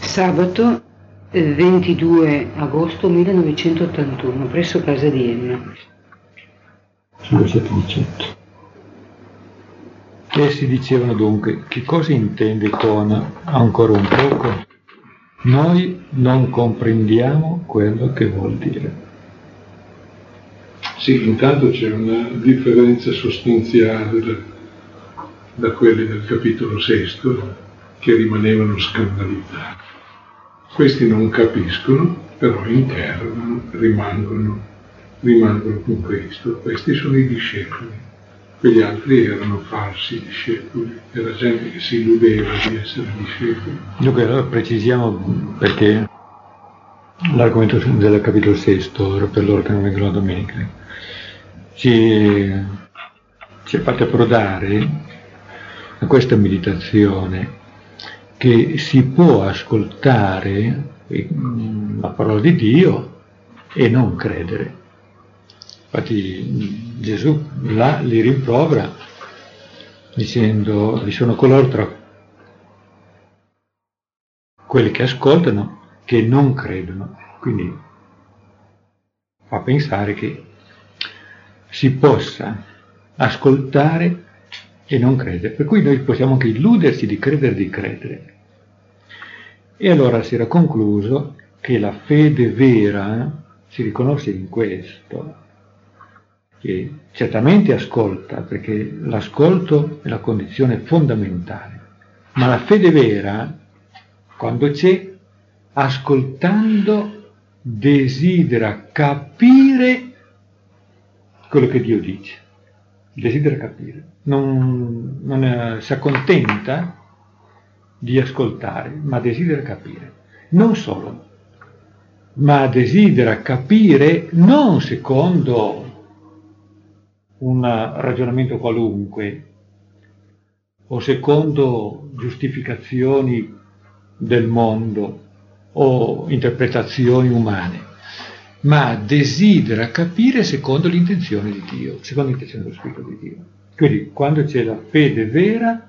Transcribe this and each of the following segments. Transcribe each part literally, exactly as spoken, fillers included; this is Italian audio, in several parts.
Sabato ventidue agosto millenovecentottantuno, presso casa di Enna. Sul versetto diciotto. Essi dicevano dunque: che cosa intende con ancora un poco? Noi non comprendiamo quello che vuol dire. Sì, intanto c'è una differenza sostanziale da, da quelli del capitolo sesto, che rimanevano scandalizzati. Questi non capiscono, però interrogano, rimangono, rimangono con Cristo. Questi sono i discepoli. Quegli altri erano falsi discepoli, era gente che si illudeva di essere discepoli. Dunque, allora precisiamo, perché l'argomento del capitolo sesto, per loro che non vengono la domenica, ci, ci è fatto approdare a questa meditazione che si può ascoltare la parola di Dio e non credere. Infatti Gesù là li rimprovera dicendo: vi sono coloro tra quelli che ascoltano che non credono. Quindi fa pensare che si possa ascoltare e non credere, per cui noi possiamo anche illuderci di credere di credere. E allora si era concluso che la fede vera si riconosce in questo, che certamente ascolta, perché l'ascolto è la condizione fondamentale, ma la fede vera, quando c'è, ascoltando desidera capire quello che Dio dice, desidera capire, non, non è, si accontenta di ascoltare, ma desidera capire. Non solo, ma desidera capire non secondo un ragionamento qualunque o secondo giustificazioni del mondo o interpretazioni umane, ma desidera capire secondo l'intenzione di Dio, secondo l'intenzione dello Spirito di Dio. Quindi quando c'è la fede vera,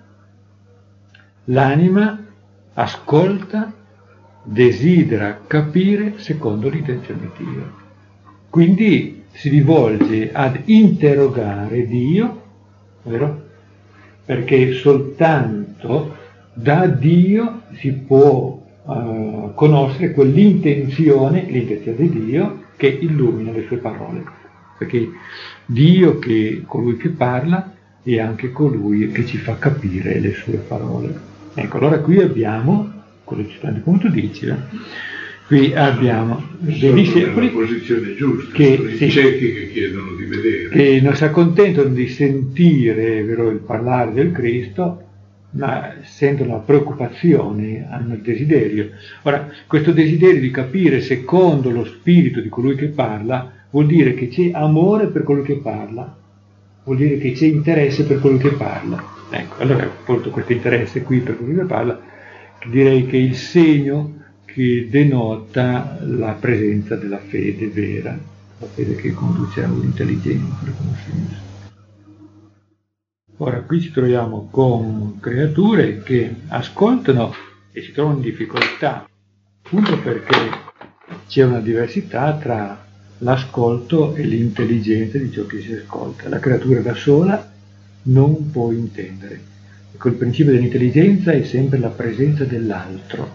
l'anima ascolta, desidera capire secondo l'intenzione di Dio. Quindi si rivolge ad interrogare Dio, vero? Perché soltanto da Dio si può uh, conoscere quell'intenzione, l'intenzione di Dio che illumina le sue parole. Perché Dio, che è colui che parla, è anche colui che ci fa capire le sue parole. Ecco, allora qui abbiamo, quello che come tu dici, eh? Qui abbiamo dei discepoli posizione giusta, che, sono i sì, ciechi che chiedono di vedere, che non si accontentano di sentire, vero, il parlare del Cristo, ma sentono la preoccupazione, hanno il desiderio. Ora, questo desiderio di capire secondo lo spirito di colui che parla vuol dire che c'è amore per colui che parla, vuol dire che c'è interesse per colui che parla. Ecco, allora porto questo interesse qui per colui che parla, direi che è il segno che denota la presenza della fede vera, la fede che conduce all'intelligenza, alla conoscenza. Ora, qui ci troviamo con creature che ascoltano e si trovano in difficoltà, appunto perché c'è una diversità tra l'ascolto e l'intelligenza di ciò che si ascolta. La creatura da sola non può intendere. Ecco, il principio dell'intelligenza è sempre la presenza dell'altro.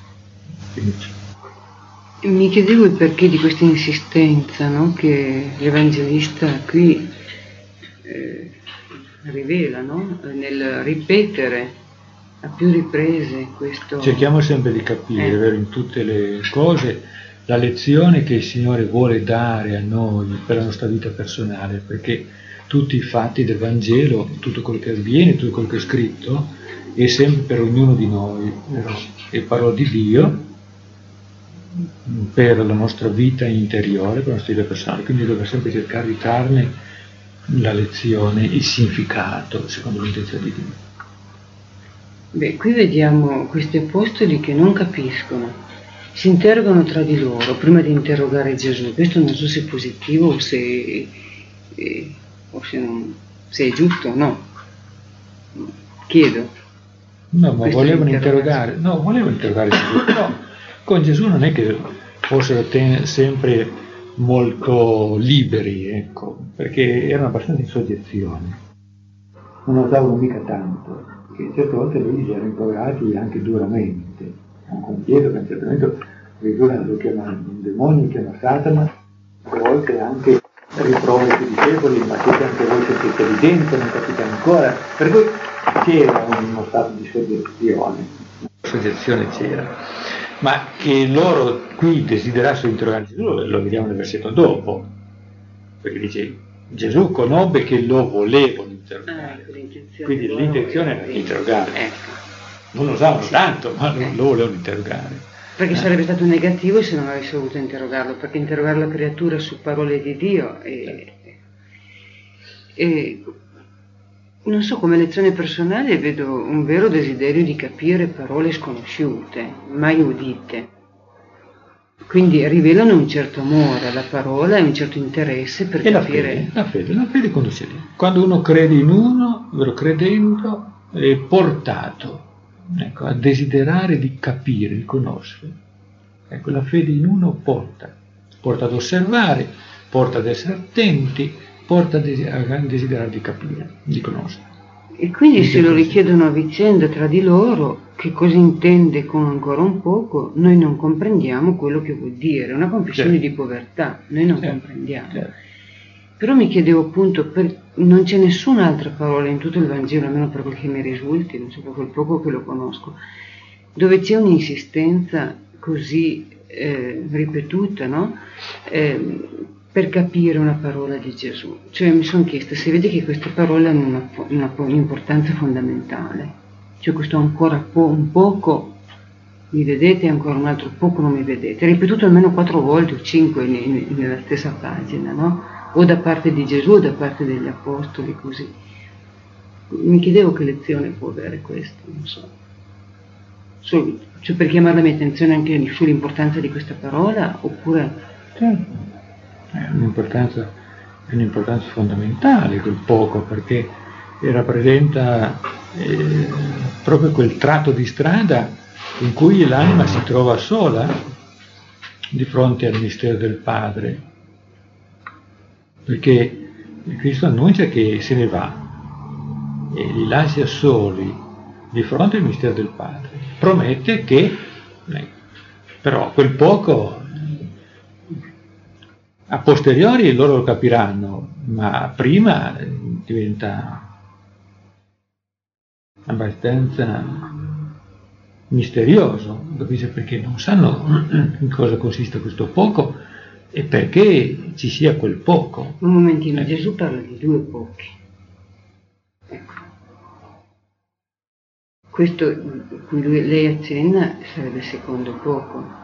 Mi chiedevo il perché di questa insistenza, no? Che l'Evangelista qui eh, rivela, no? Nel ripetere a più riprese questo. Cerchiamo sempre di capire, eh. vero, in tutte le cose la lezione che il Signore vuole dare a noi per la nostra vita personale, perché tutti i fatti del Vangelo, tutto quello che avviene, tutto quello che è scritto, è sempre per ognuno di noi, vero? È parola di Dio per la nostra vita interiore, per la nostra vita personale, quindi dobbiamo sempre cercare di trarne la lezione, il significato, secondo l'intenzione di Dio. Beh, qui vediamo questi apostoli che non capiscono, si interrogano tra di loro prima di interrogare Gesù. Questo non so se è positivo o se, eh, o se, non, se è giusto o no. Chiedo. No, ma Questo volevano interrogazione. interrogare, no, volevano interrogare Gesù, però con Gesù non è che fossero ten- sempre molto liberi, ecco, perché erano abbastanza in soggezione. Non osavano mica tanto, perché certe volte lui li ha rincoverati anche duramente, anche un Pietro che a un certo momento addirittura lo chiama un demonio, lo chiama Satana, a volte anche riprova i più discepoli, ma siete anche voi siete lì dentro, non capite ancora, per cui c'era uno stato di soggezione, soggezione c'era, ma che loro qui desiderassero interrogare Gesù lo vediamo nel versetto dopo, perché dice Gesù conobbe che lo volevano interrogare, Ah, l'intenzione quindi loro l'intenzione era era di di- interrogare, ecco. non lo usavano Sì. tanto, ma lo, Eh. lo volevano interrogare. Perché Eh. sarebbe stato negativo se non avesse voluto interrogarlo, perché interrogare la creatura su parole di Dio è, è- non so, come lezione personale vedo un vero desiderio di capire parole sconosciute, mai udite. Quindi rivelano un certo amore alla parola e un certo interesse per E la capire. fede, la fede, la fede conduce lì. Quando uno crede in uno, vero credendo, è portato, ecco, a desiderare di capire, di conoscere. Ecco, la fede in uno porta, porta ad osservare, porta ad essere attenti, porta a desiderare di capire, di conoscere. E quindi se lo Sì. richiedono a vicenda tra di loro, che cosa intende con ancora un poco, noi non comprendiamo quello che vuol dire, una confessione Certo. di povertà, noi non Certo. comprendiamo. Certo. Però mi chiedevo appunto, per, non c'è nessun'altra parola in tutto il Vangelo, almeno per quel che mi risulti, non so, per quel poco che lo conosco, dove c'è un'insistenza così eh, ripetuta, no? Eh, per capire una parola di Gesù. Cioè mi sono chiesta se vede che queste parole hanno una, una, un'importanza fondamentale, cioè questo ancora po- un poco mi vedete e ancora un altro poco non mi vedete, ripetuto almeno quattro volte o cinque in, in, nella stessa pagina, no? O da parte di Gesù o da parte degli apostoli, così. Mi chiedevo che lezione può avere questo, non so. Solo, cioè per chiamare la mia attenzione anche sull'importanza di questa parola, oppure... Certo. È un'importanza, è un'importanza fondamentale quel poco, perché rappresenta eh, proprio quel tratto di strada in cui l'anima si trova sola di fronte al mistero del Padre, perché Cristo annuncia che se ne va e li lascia soli di fronte al mistero del Padre, promette che eh, però quel poco a posteriori loro lo capiranno, ma prima diventa abbastanza misterioso, capisce, perché non sanno in cosa consiste questo poco e perché ci sia quel poco. Un momentino, Eh. Gesù parla di due pochi. Ecco. Questo cui lui, lei accenna sarebbe il secondo poco.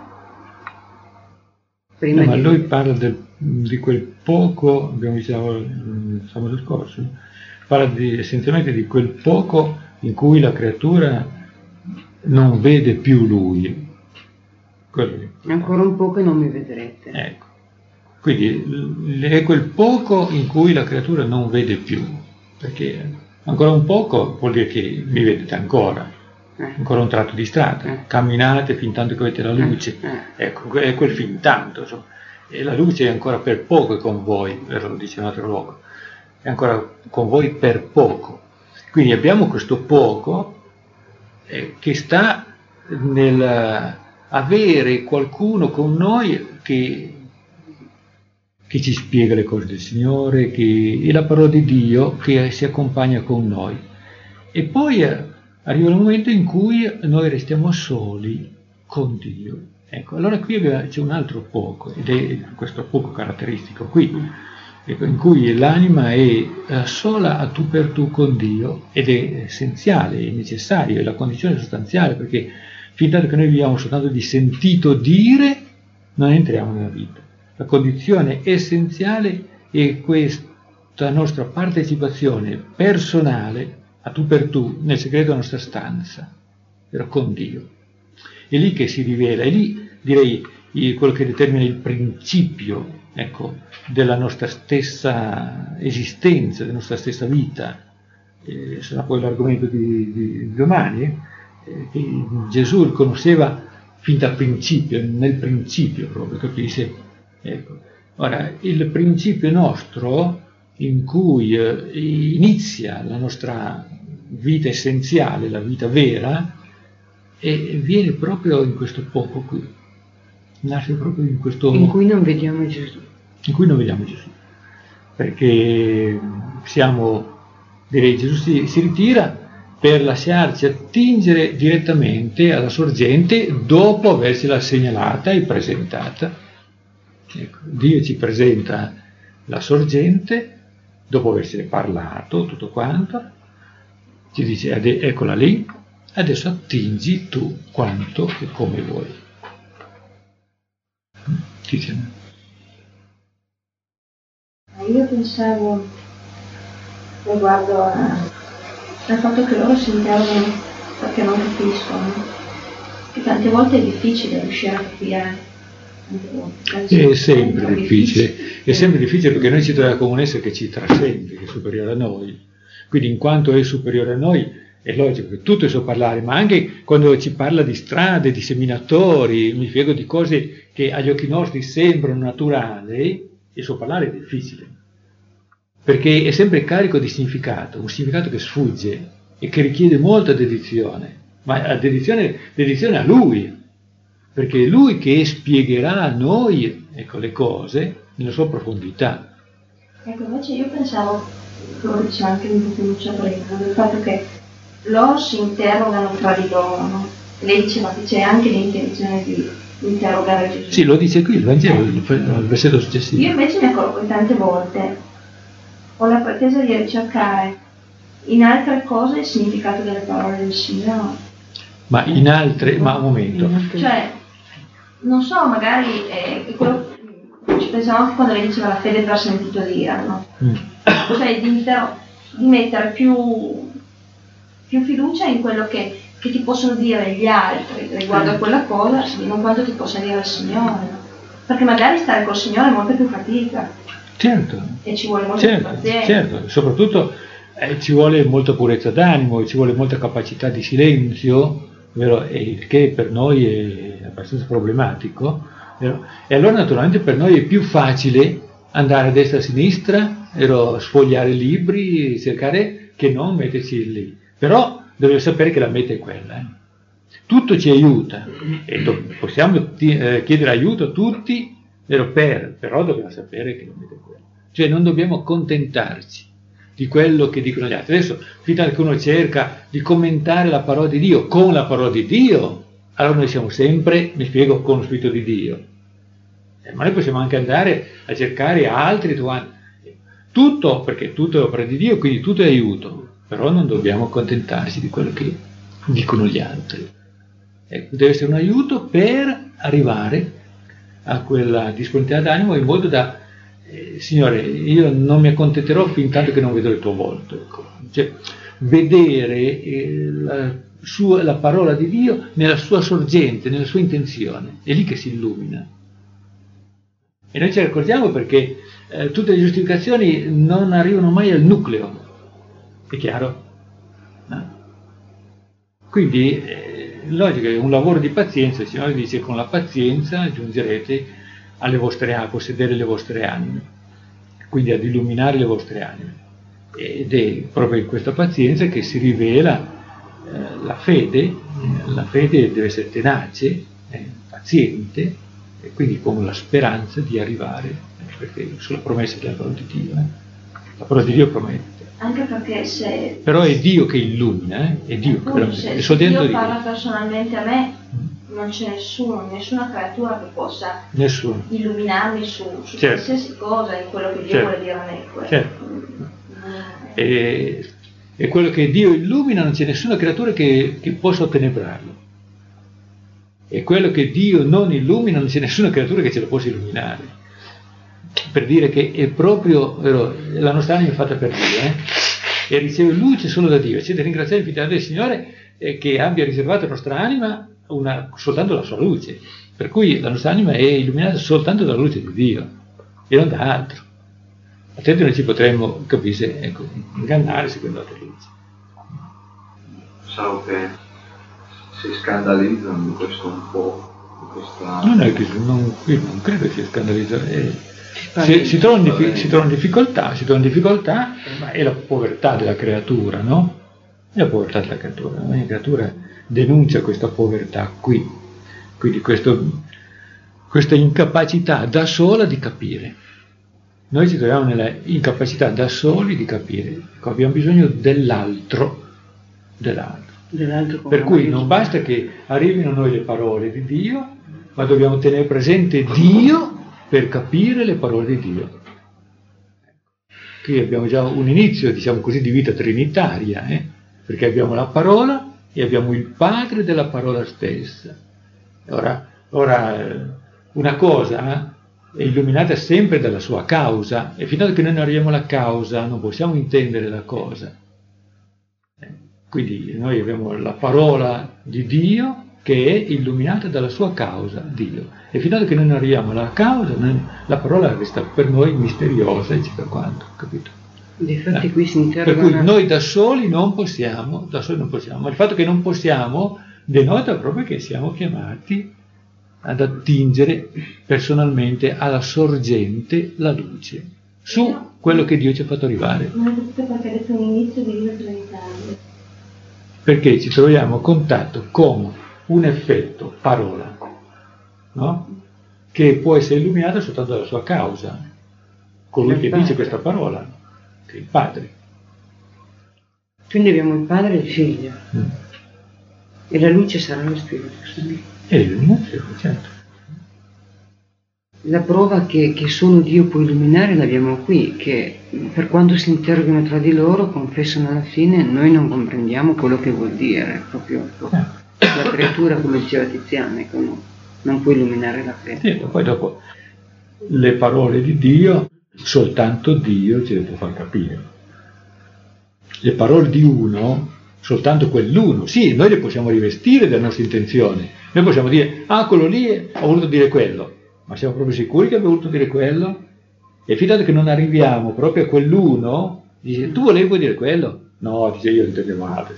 Prima No, ma di... lui parla del, di quel poco, abbiamo visto il sabato scorso, parla di, essenzialmente di quel poco in cui la creatura non vede più lui. Quello lì. Ancora un poco e non mi vedrete. Ecco. Quindi è quel poco in cui la creatura non vede più, perché ancora un poco vuol dire che mi vedete ancora. Eh. Ancora un tratto di strada, Eh. camminate fin tanto che avete la luce, Eh. ecco, è quel fin tanto, insomma. E la luce è ancora per poco con voi, lo dice in un altro luogo, è ancora con voi per poco. Quindi abbiamo questo poco eh, che sta nel avere qualcuno con noi che, che ci spiega le cose del Signore, che è la parola di Dio che si accompagna con noi. E poi eh, arriva il momento in cui noi restiamo soli con Dio. Ecco, allora qui c'è un altro poco, ed è questo poco caratteristico qui, ecco, in cui l'anima è sola a tu per tu con Dio, ed è essenziale, è necessario, è la condizione sostanziale, perché fin tanto che noi viviamo soltanto di sentito dire, non entriamo nella vita. La condizione essenziale è questa nostra partecipazione personale a tu per tu, nel segreto della nostra stanza, però con Dio. È lì che si rivela, è lì, direi, quello che determina il principio, ecco, della nostra stessa esistenza, della nostra stessa vita. Eh, sarà poi l'argomento di, di domani, eh, che Gesù il conosceva fin dal principio, nel principio proprio, capisci? Ecco. Ora, il principio nostro in cui eh, inizia la nostra vita essenziale, la vita vera, e viene proprio in questo poco qui, nasce proprio in questo... In cui non vediamo Gesù. In cui non vediamo Gesù, perché siamo, direi, Gesù si, si ritira per lasciarci attingere direttamente alla sorgente dopo avercela segnalata e presentata. Ecco, Dio ci presenta la sorgente dopo avercene parlato, tutto quanto, ci dice eccola lì, adesso attingi tu quanto e come vuoi. Dice. Io pensavo riguardo a, al fatto che loro si interrogano perché non capiscono, che tante volte è difficile riuscire a capire. È sempre difficile, è sempre difficile perché noi ci troviamo con un essere che ci trascende, che è superiore a noi. Quindi in quanto è superiore a noi è logico che tutto è suo parlare, ma anche quando ci parla di strade, di seminatori, mi spiego di cose che agli occhi nostri sembrano naturali, il suo parlare è difficile, perché è sempre carico di significato, un significato che sfugge e che richiede molta dedizione, ma dedizione, dedizione a Lui, perché è Lui che spiegherà a noi, ecco, le cose nella sua profondità. Ecco, invece io pensavo, come diceva anche un po' Lucia prima, del fatto che loro si interrogano tra di loro, no? Lei diceva che c'è anche l'intenzione di interrogare Gesù. Sì, lo dice qui il Vangelo, il versetto successivo. Io invece mi accorgo che tante volte ho la pretesa di ricercare in altre cose il significato delle parole del Signore. Ma in altre, ma un momento. Cioè, non so, magari è quello, ci pensavo anche quando lei diceva la fede per sentito dire, no? Mm. Cioè di, inter- di mettere più, più fiducia in quello che, che ti possono dire gli altri riguardo a quella cosa, non quanto ti possa dire il Signore. Perché magari stare col Signore è molto più fatica. Certo. E ci vuole molto certo, più pazienza. Certo, soprattutto eh, ci vuole molta purezza d'animo, ci vuole molta capacità di silenzio, vero? E il che per noi è abbastanza problematico, vero? E allora naturalmente per noi è più facile andare a destra e a sinistra, vero? Sfogliare libri, cercare che non metterci lì. Però dobbiamo sapere che la meta è quella. Eh? Tutto ci aiuta e do- possiamo ti- eh, chiedere aiuto a tutti, vero? Per, però dobbiamo sapere che la meta è quella. Cioè non dobbiamo accontentarci di quello che dicono gli altri. Adesso, fin tanto che uno cerca di commentare la parola di Dio con la parola di Dio, allora noi siamo sempre, mi spiego, con lo Spirito di Dio. Eh, ma noi possiamo anche andare a cercare altri, tutto, perché tutto è opera di Dio, quindi tutto è aiuto, però non dobbiamo accontentarci di quello che dicono gli altri. Ecco, deve essere un aiuto per arrivare a quella disponibilità d'animo in modo da Eh, Signore, io non mi accontenterò fin tanto che non vedo il tuo volto. Ecco. Cioè, vedere eh, la, sua, la parola di Dio nella sua sorgente, nella sua intenzione, è lì che si illumina. E noi ce ne accorgiamo perché eh, tutte le giustificazioni non arrivano mai al nucleo, è chiaro? No? Quindi, eh, logico, è un lavoro di pazienza, il Signore dice con la pazienza giungerete alle vostre a possedere le vostre anime, quindi ad illuminare le vostre anime. Ed è proprio in questa pazienza che si rivela eh, la fede. La fede deve essere tenace, eh, paziente, e quindi con la speranza di arrivare, eh, perché sulla promessa della parola di Dio. Eh. La parola di Dio promette. Anche perché se... Però è Dio che illumina, eh? È Dio appunto, che se, è se Dio di parla Dio. personalmente a me, non c'è nessuno, nessuna creatura che possa Nessuno. illuminarmi su, su certo. qualsiasi cosa in quello che Dio certo. vuole dire a me. Quello. Certo. E, e quello che Dio illumina non c'è nessuna creatura che, che possa ottenebrarlo. E quello che Dio non illumina non c'è nessuna creatura che ce lo possa illuminare. Per dire che è proprio, vero, la nostra anima è fatta per Dio, eh? E riceve luce solo da Dio. Siete ringraziati infinitamente del Signore eh, che abbia riservato alla nostra anima una, soltanto la sua luce. Per cui la nostra anima è illuminata soltanto dalla luce di Dio e non da altro. Altrimenti noi ci potremmo, capire, ecco, ingannare seguendo altre luci. Pensavo che si scandalizzano di questo un po'. Questa... Non è che non, io non credo sia scandalizzato. Eh, si, si, trovano diffi- si trovano in difficoltà, si trovano in difficoltà, ma è la povertà della creatura, no? È la povertà della creatura. Ogni creatura denuncia questa povertà qui, quindi questo, questa incapacità da sola di capire. Noi ci troviamo nella incapacità da soli di capire. Ecco, abbiamo bisogno dell'altro, dell'altro. dell'altro Per cui non basta che arrivino a noi le parole di Dio, ma dobbiamo tenere presente Dio per capire le parole di Dio. Qui abbiamo già un inizio, diciamo così, di vita trinitaria, eh? Perché abbiamo la parola e abbiamo il Padre della parola stessa. Ora, ora una cosa è illuminata sempre dalla sua causa, e fino a che noi non arriviamo alla causa non possiamo intendere la cosa. Quindi noi abbiamo la parola di Dio che è illuminata dalla sua causa, Dio. E fino a che noi non arriviamo alla causa, noi, la parola resta per noi misteriosa, eccetera quanto, capito? Infatti eh. qui si interroga. Per cui noi da soli non possiamo, da soli non possiamo, ma il fatto che non possiamo denota proprio che siamo chiamati ad attingere personalmente alla sorgente la luce, su quello che Dio ci ha fatto arrivare. Non è tutto perché ha detto un inizio di vita trinitaria. Perché ci troviamo a contatto con un effetto, parola, no? Che può essere illuminato soltanto dalla sua causa, colui che dice questa parola, che è il Padre. Quindi abbiamo il Padre e il Figlio, mm. e la luce sarà lo Spirito Santo. E l'illuminazione, certo. La prova che, che solo Dio può illuminare l'abbiamo qui, che per quanto si interrogano tra di loro, confessano alla fine, noi non comprendiamo quello che vuol dire, proprio la creatura, come diceva Tiziana, ecco, no, non può illuminare la creatura. Sì, poi dopo le parole di Dio, soltanto Dio ce le può far capire. Le parole di uno, soltanto quell'uno, sì, noi le possiamo rivestire della nostra intenzione, noi possiamo dire, ah, quello lì ha voluto dire quello. Ma siamo proprio sicuri che abbia voluto dire quello? E fino a che non arriviamo proprio a quell'uno, dice, tu volevi dire quello? No, dice, io intendevo altro.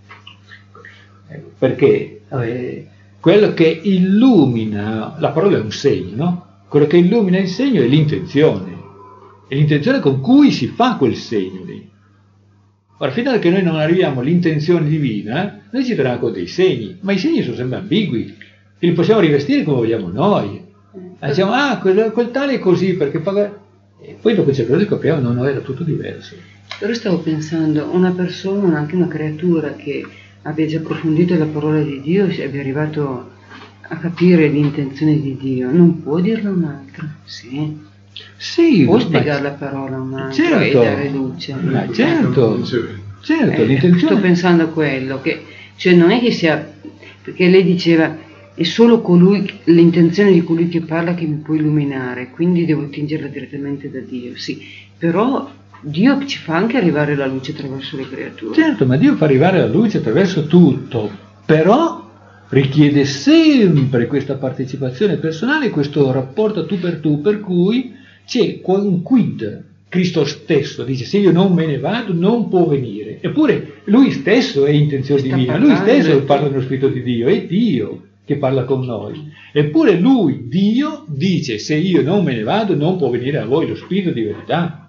Perché eh, quello che illumina, la parola è un segno, no? Quello che illumina il segno è l'intenzione. È l'intenzione con cui si fa quel segno lì. Ora, fino a che noi non arriviamo all'intenzione divina, noi ci troviamo con dei segni, ma i segni sono sempre ambigui, e li possiamo rivestire come vogliamo noi. Diciamo, ah, quel, quel tale è così, perché poi, e poi dopo c'è quello che capiamo, no, no, era tutto diverso. Però stavo pensando, una persona, anche una creatura che abbia già approfondito la parola di Dio, si abbia arrivato a capire l'intenzione di Dio, non può dirla a un'altra? Sì. Sì, può ma... spiegare la parola a un'altra, certo, e dare luce. Ma certo, certo, eh, l'intenzione... Sto pensando a quello, che, cioè non è che sia, perché lei diceva, è solo colui, l'intenzione di colui che parla che mi può illuminare, quindi devo attingerla direttamente da Dio, sì, però Dio ci fa anche arrivare la luce attraverso le creature. Certo, ma Dio fa arrivare la luce attraverso tutto, però richiede sempre questa partecipazione personale, questo rapporto tu per tu, per cui c'è un quid. Cristo stesso dice, se io non me ne vado non può venire, eppure lui stesso è intenzione divina, lui stesso parla nello Spirito di Dio, è Dio che parla con noi, eppure lui, Dio, dice, se io non me ne vado non può venire a voi lo Spirito di verità.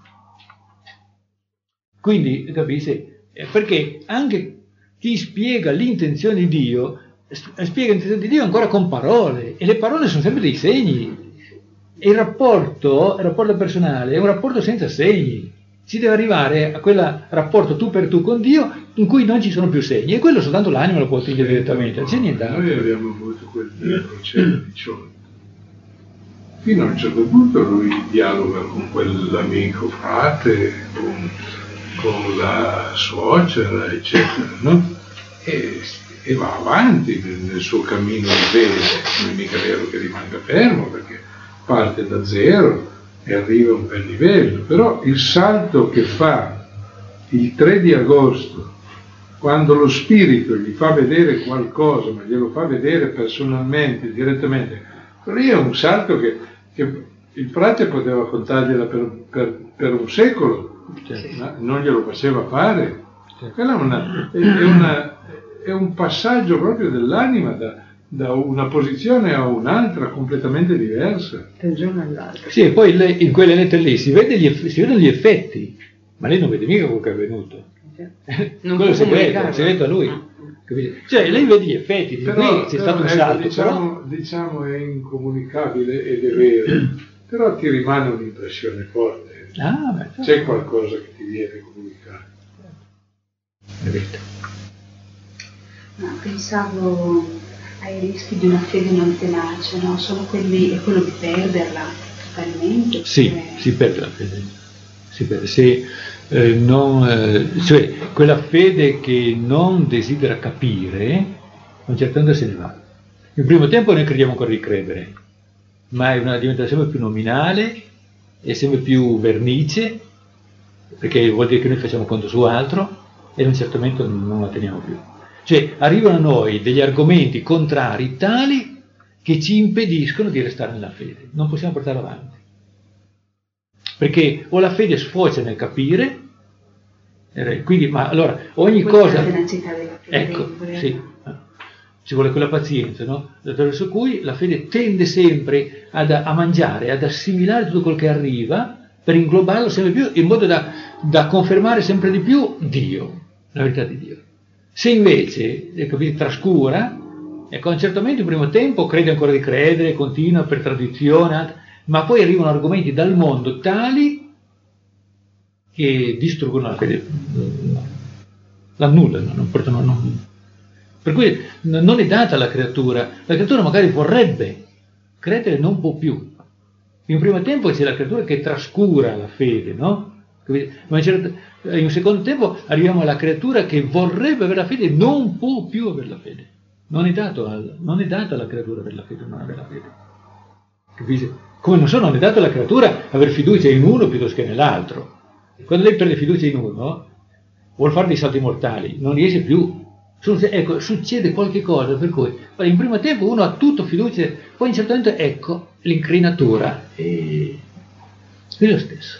Quindi, capisci, perché anche chi spiega l'intenzione di Dio, spiega l'intenzione di Dio ancora con parole, e le parole sono sempre dei segni. E il rapporto, il rapporto personale è un rapporto senza segni. Si deve arrivare a quel rapporto tu per tu con Dio in cui non ci sono più segni, e quello soltanto l'anima lo può ottenere direttamente, non c'è nient'altro. Noi abbiamo avuto quel processo di ciò. Fino a un certo punto lui dialoga con quell'amico frate, con, con la suocera, eccetera, no? E, e va avanti nel, nel suo cammino di fede, non è mica vero che rimanga fermo, perché parte da zero e arriva a un bel livello, però il salto che fa il tre di agosto, quando lo spirito gli fa vedere qualcosa, ma glielo fa vedere personalmente, direttamente, lì è un salto che, che il frate poteva contargliela per, per, per un secolo, cioè, non glielo faceva fare. Quella è una, è una, è un passaggio proprio dell'anima da, da una posizione a un'altra completamente diversa. Da un giorno all'altro. Sì, e poi lei, in quelle lettere lì si, vede gli, si vedono gli effetti, ma lei non vede mica quello che è avvenuto. Non quello può segreto, comunicarlo. è segreto a lui. Capite? Cioè lei vede gli effetti, di Però, qui c'è però, stato un ecco, salto, diciamo, però... diciamo è incomunicabile ed è vero, però ti rimane un'impressione forte. Ah, beh, C'è qualcosa che ti viene comunicato. è vero. No, pensavo ai rischi di una fede non tenace, no? Sono quelli, è quello di perderla totalmente. Sì, cioè... si perde la fede. Si perde. Se, eh, non, eh, cioè, quella fede che non desidera capire, a un certo punto se ne va. In primo tempo noi crediamo ancora di credere, ma è una, diventa sempre più nominale e sempre più vernice, perché vuol dire che noi facciamo conto su altro e a un certo momento non la teniamo più. Cioè arrivano a noi degli argomenti contrari tali che ci impediscono di restare nella fede, non possiamo portarla avanti. Perché o la fede sfocia nel capire, eh, quindi, ma allora ogni Questa cosa... è la tenacità della fede. Ecco, vorrei- sì, ci vuole quella pazienza, no? Attraverso cui la fede tende sempre ad, a mangiare, ad assimilare tutto quello che arriva per inglobarlo sempre più, in modo da, da confermare sempre di più Dio, la verità di Dio. Se invece, capite, trascura, ecco, a un certo momento, in primo tempo, crede ancora di credere, continua per tradizione, ma poi arrivano argomenti dal mondo tali che distruggono la fede, l'annullano, non portano, non. Per cui non è data alla creatura, la creatura magari vorrebbe credere, non può più. In un primo tempo c'è la creatura che trascura la fede, no? Ma in un secondo tempo arriviamo alla creatura che vorrebbe avere la fede e non può più avere la fede. Non è dato al, non è data alla creatura avere la fede o non avere la fede. Capite? Come non so, non è dato alla creatura avere fiducia in uno piuttosto che nell'altro. Quando lei perde fiducia in uno, vuol fare dei salti mortali, non riesce più. Ecco, succede qualche cosa per cui in primo tempo uno ha tutto fiducia, poi in un certo momento ecco l'incrinatura e è lo stesso.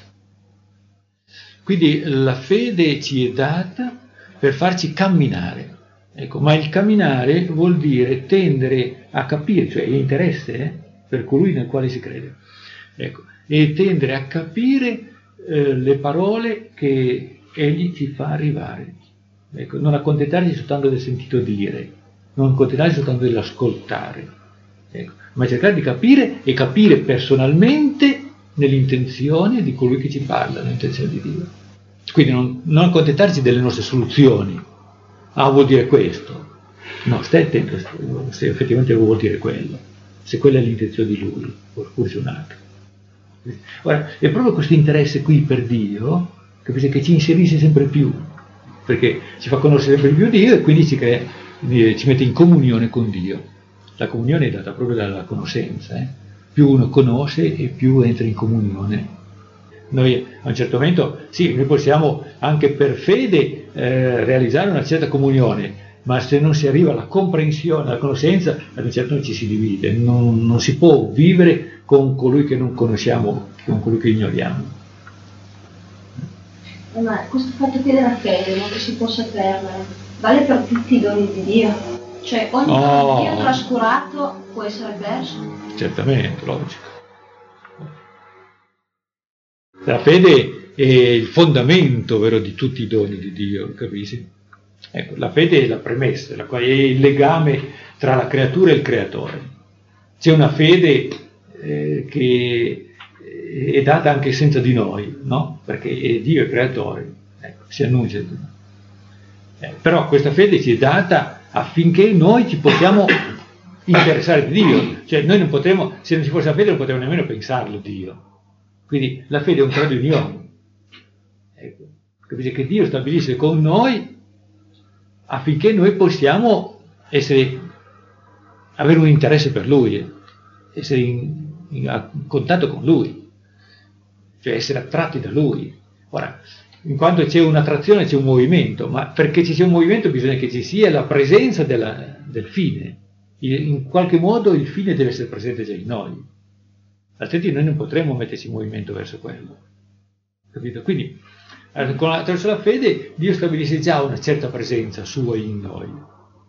Quindi la fede ci è data per farci camminare, ecco, ma il camminare vuol dire tendere a capire, cioè è interesse eh, per colui nel quale si crede, ecco, e tendere a capire eh, le parole che egli ci fa arrivare. Ecco, non accontentarsi soltanto del sentito dire, non accontentarsi soltanto dell'ascoltare, ecco, ma cercare di capire e capire personalmente nell'intenzione di colui che ci parla, nell'intenzione di Dio. Quindi non, non accontentarsi delle nostre soluzioni. Ah, vuol dire questo. No, stai attento se effettivamente vuol dire quello, se quella è l'intenzione di Lui, oppure c'è un altro. Ora, è proprio questo interesse qui per Dio, capisce, che ci inserisce sempre più, perché ci fa conoscere sempre più Dio e quindi ci, crea, ci mette in comunione con Dio. La comunione è data proprio dalla conoscenza, eh? Più uno conosce e più entra in comunione. Noi a un certo momento, sì, noi possiamo anche per fede eh, realizzare una certa comunione, ma se non si arriva alla comprensione, alla conoscenza, ad un certo punto ci si divide, non, non si può vivere con colui che non conosciamo, con colui che ignoriamo. Ma questo fatto qui della fede, non che si possa perdere, vale per tutti i doni di Dio? Cioè ogni Oh. dono di Dio trascurato può essere perso? Certamente, logico. La fede è il fondamento, vero, di tutti i doni di Dio, capisci? Ecco, la fede è la premessa, è il legame tra la creatura e il creatore. C'è una fede eh, che è data anche senza di noi, no? Perché Dio è creatore, ecco, si annuncia. Eh, però questa fede ci è data affinché noi ci possiamo interessare di Dio, cioè noi non potremo, se non ci fosse la fede non potremmo nemmeno pensarlo Dio. Quindi la fede è un grado di unione. Ecco, capite che Dio stabilisce con noi affinché noi possiamo essere, avere un interesse per Lui, essere in, in, a contatto con Lui, cioè essere attratti da Lui. Ora, in quanto c'è un'attrazione c'è un movimento, ma perché ci sia un movimento bisogna che ci sia la presenza della, del fine. In qualche modo il fine deve essere presente già in noi, altrimenti noi non potremo metterci in movimento verso quello. Capito? Quindi attraverso la fede Dio stabilisce già una certa presenza sua in noi,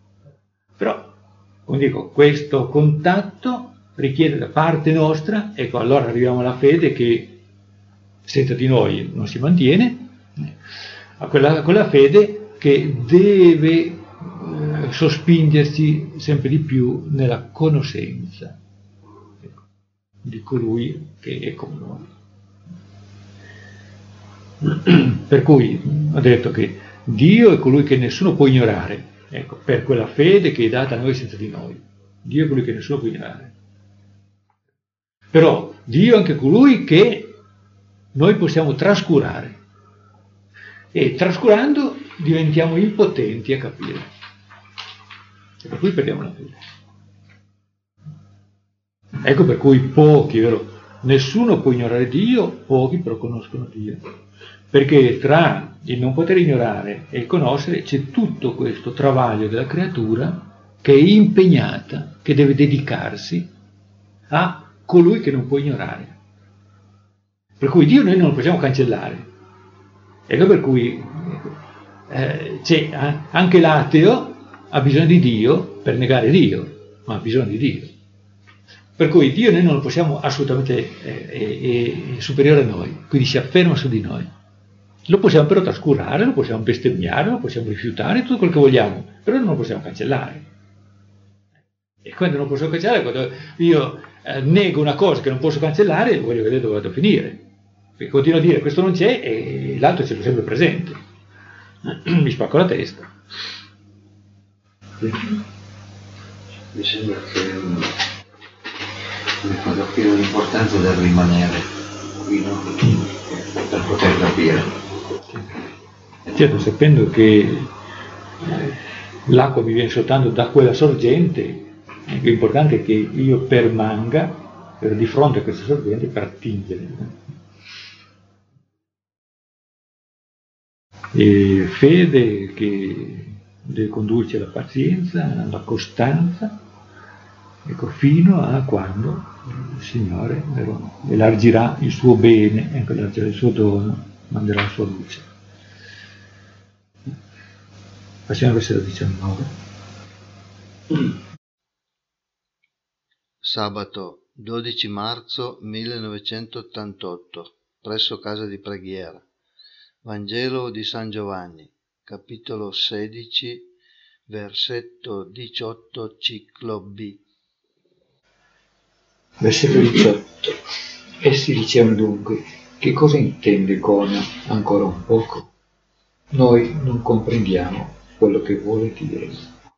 Però, come dico, questo contatto richiede da parte nostra, ecco, allora arriviamo alla fede che senza di noi non si mantiene, a quella, a quella fede che deve eh, sospingersi sempre di più nella conoscenza, ecco, di colui che è come noi. Per cui ho detto che Dio è colui che nessuno può ignorare, ecco, per quella fede che è data a noi senza di noi. Dio è colui che nessuno può ignorare. Però Dio è anche colui che noi possiamo trascurare. E trascurando diventiamo impotenti a capire. E per cui perdiamo la fede. Ecco per cui pochi, vero? Nessuno può ignorare Dio, pochi però conoscono Dio. Perché tra il non poter ignorare e il conoscere c'è tutto questo travaglio della creatura che è impegnata, che deve dedicarsi a colui che non può ignorare. Per cui Dio noi non lo possiamo cancellare. Ecco per cui eh, c'è anche l'ateo ha bisogno di Dio per negare Dio, ma ha bisogno di Dio. Per cui Dio noi non lo possiamo assolutamente, eh, è, è superiore a noi, quindi si afferma su di noi. Lo possiamo però trascurare, lo possiamo bestemmiare, lo possiamo rifiutare, tutto quello che vogliamo, però non lo possiamo cancellare. E quando non posso cancellare, quando io eh, nego una cosa che non posso cancellare, voglio vedere dove vado a finire. Perché continuo a dire questo non c'è e l'altro ce l'ho sempre presente. Mi spacco la testa. Mi sembra che mi fa capire l'importanza del rimanere qui, no? Per poter capire. Certo, sapendo che l'acqua mi viene soltanto da quella sorgente, l'importante è che io permanga di fronte a questa sorgente per attingere. E fede che deve condurci alla pazienza, alla costanza, ecco, fino a quando il Signore vero, elargirà il suo bene, ecco, elargirà il suo dono, manderà la sua luce. Passiamo al versetto diciannove. Sabato dodici marzo millenovecentottantotto, presso casa di preghiera. Vangelo di San Giovanni, capitolo sedici, versetto diciotto, ciclo B. Versetto diciotto. Essi dicevano dunque, che cosa intende con ancora un poco? Noi non comprendiamo quello che vuole dire.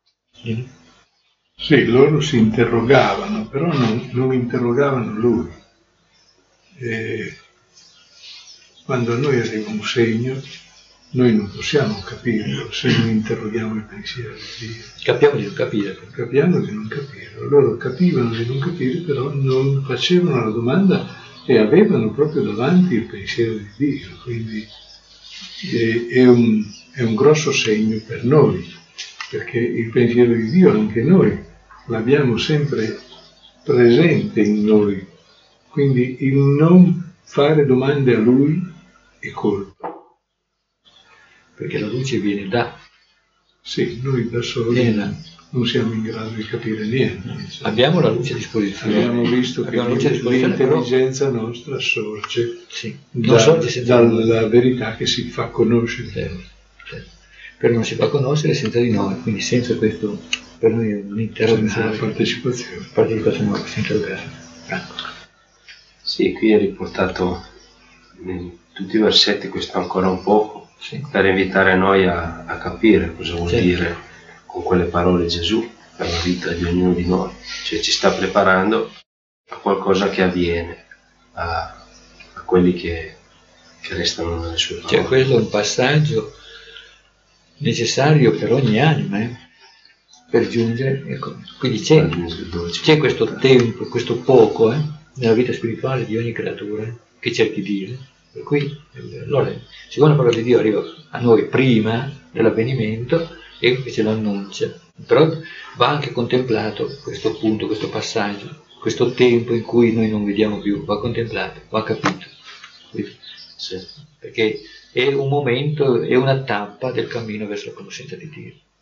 Sì, loro si interrogavano, però non, non interrogavano lui. E quando a noi arriva un segno, noi non possiamo capirlo se non interroghiamo il pensiero di Dio. Capiamo di non capire. Capiamo di non capire. Loro capivano di non capire, però non facevano la domanda e avevano proprio davanti il pensiero di Dio. Quindi è, è, un, è un grosso segno per noi, perché il pensiero di Dio anche noi l'abbiamo sempre presente in noi. Quindi il non fare domande a Lui è colpa. Perché la luce viene da. Sì, noi da soli non siamo in grado di capire niente. Abbiamo la luce a disposizione. Abbiamo visto che Abbiamo luce a disposizione, l'intelligenza però nostra sorge, sì, da, sorge senza dalla noi. Verità che si fa conoscere. Certo, certo. Però non si fa conoscere senza di noi, quindi senza questo, per noi è un interrogare. Senza la partecipazione. Partecipazione senza interrogare. Ecco. Sì, qui è riportato in tutti i versetti questo ancora un poco, sì, per invitare noi a, a capire cosa vuol sì. dire con quelle parole Gesù per la vita di ognuno di noi. Cioè ci sta preparando a qualcosa che avviene, a, a quelli che, che restano nelle sue parole. Cioè quello è un passaggio necessario per ogni anima, eh? Per giungere, ecco. Quindi c'è, c'è questo tempo, questo poco eh? nella vita spirituale di ogni creatura eh? che cerchi di dire. Per cui allora, secondo la parola di Dio arriva a noi prima dell'avvenimento e che ce lo annuncia, però va anche contemplato questo punto, questo passaggio, questo tempo in cui noi non vediamo più, va contemplato, va capito, sì, perché è un momento, è una tappa del cammino verso la conoscenza di Dio.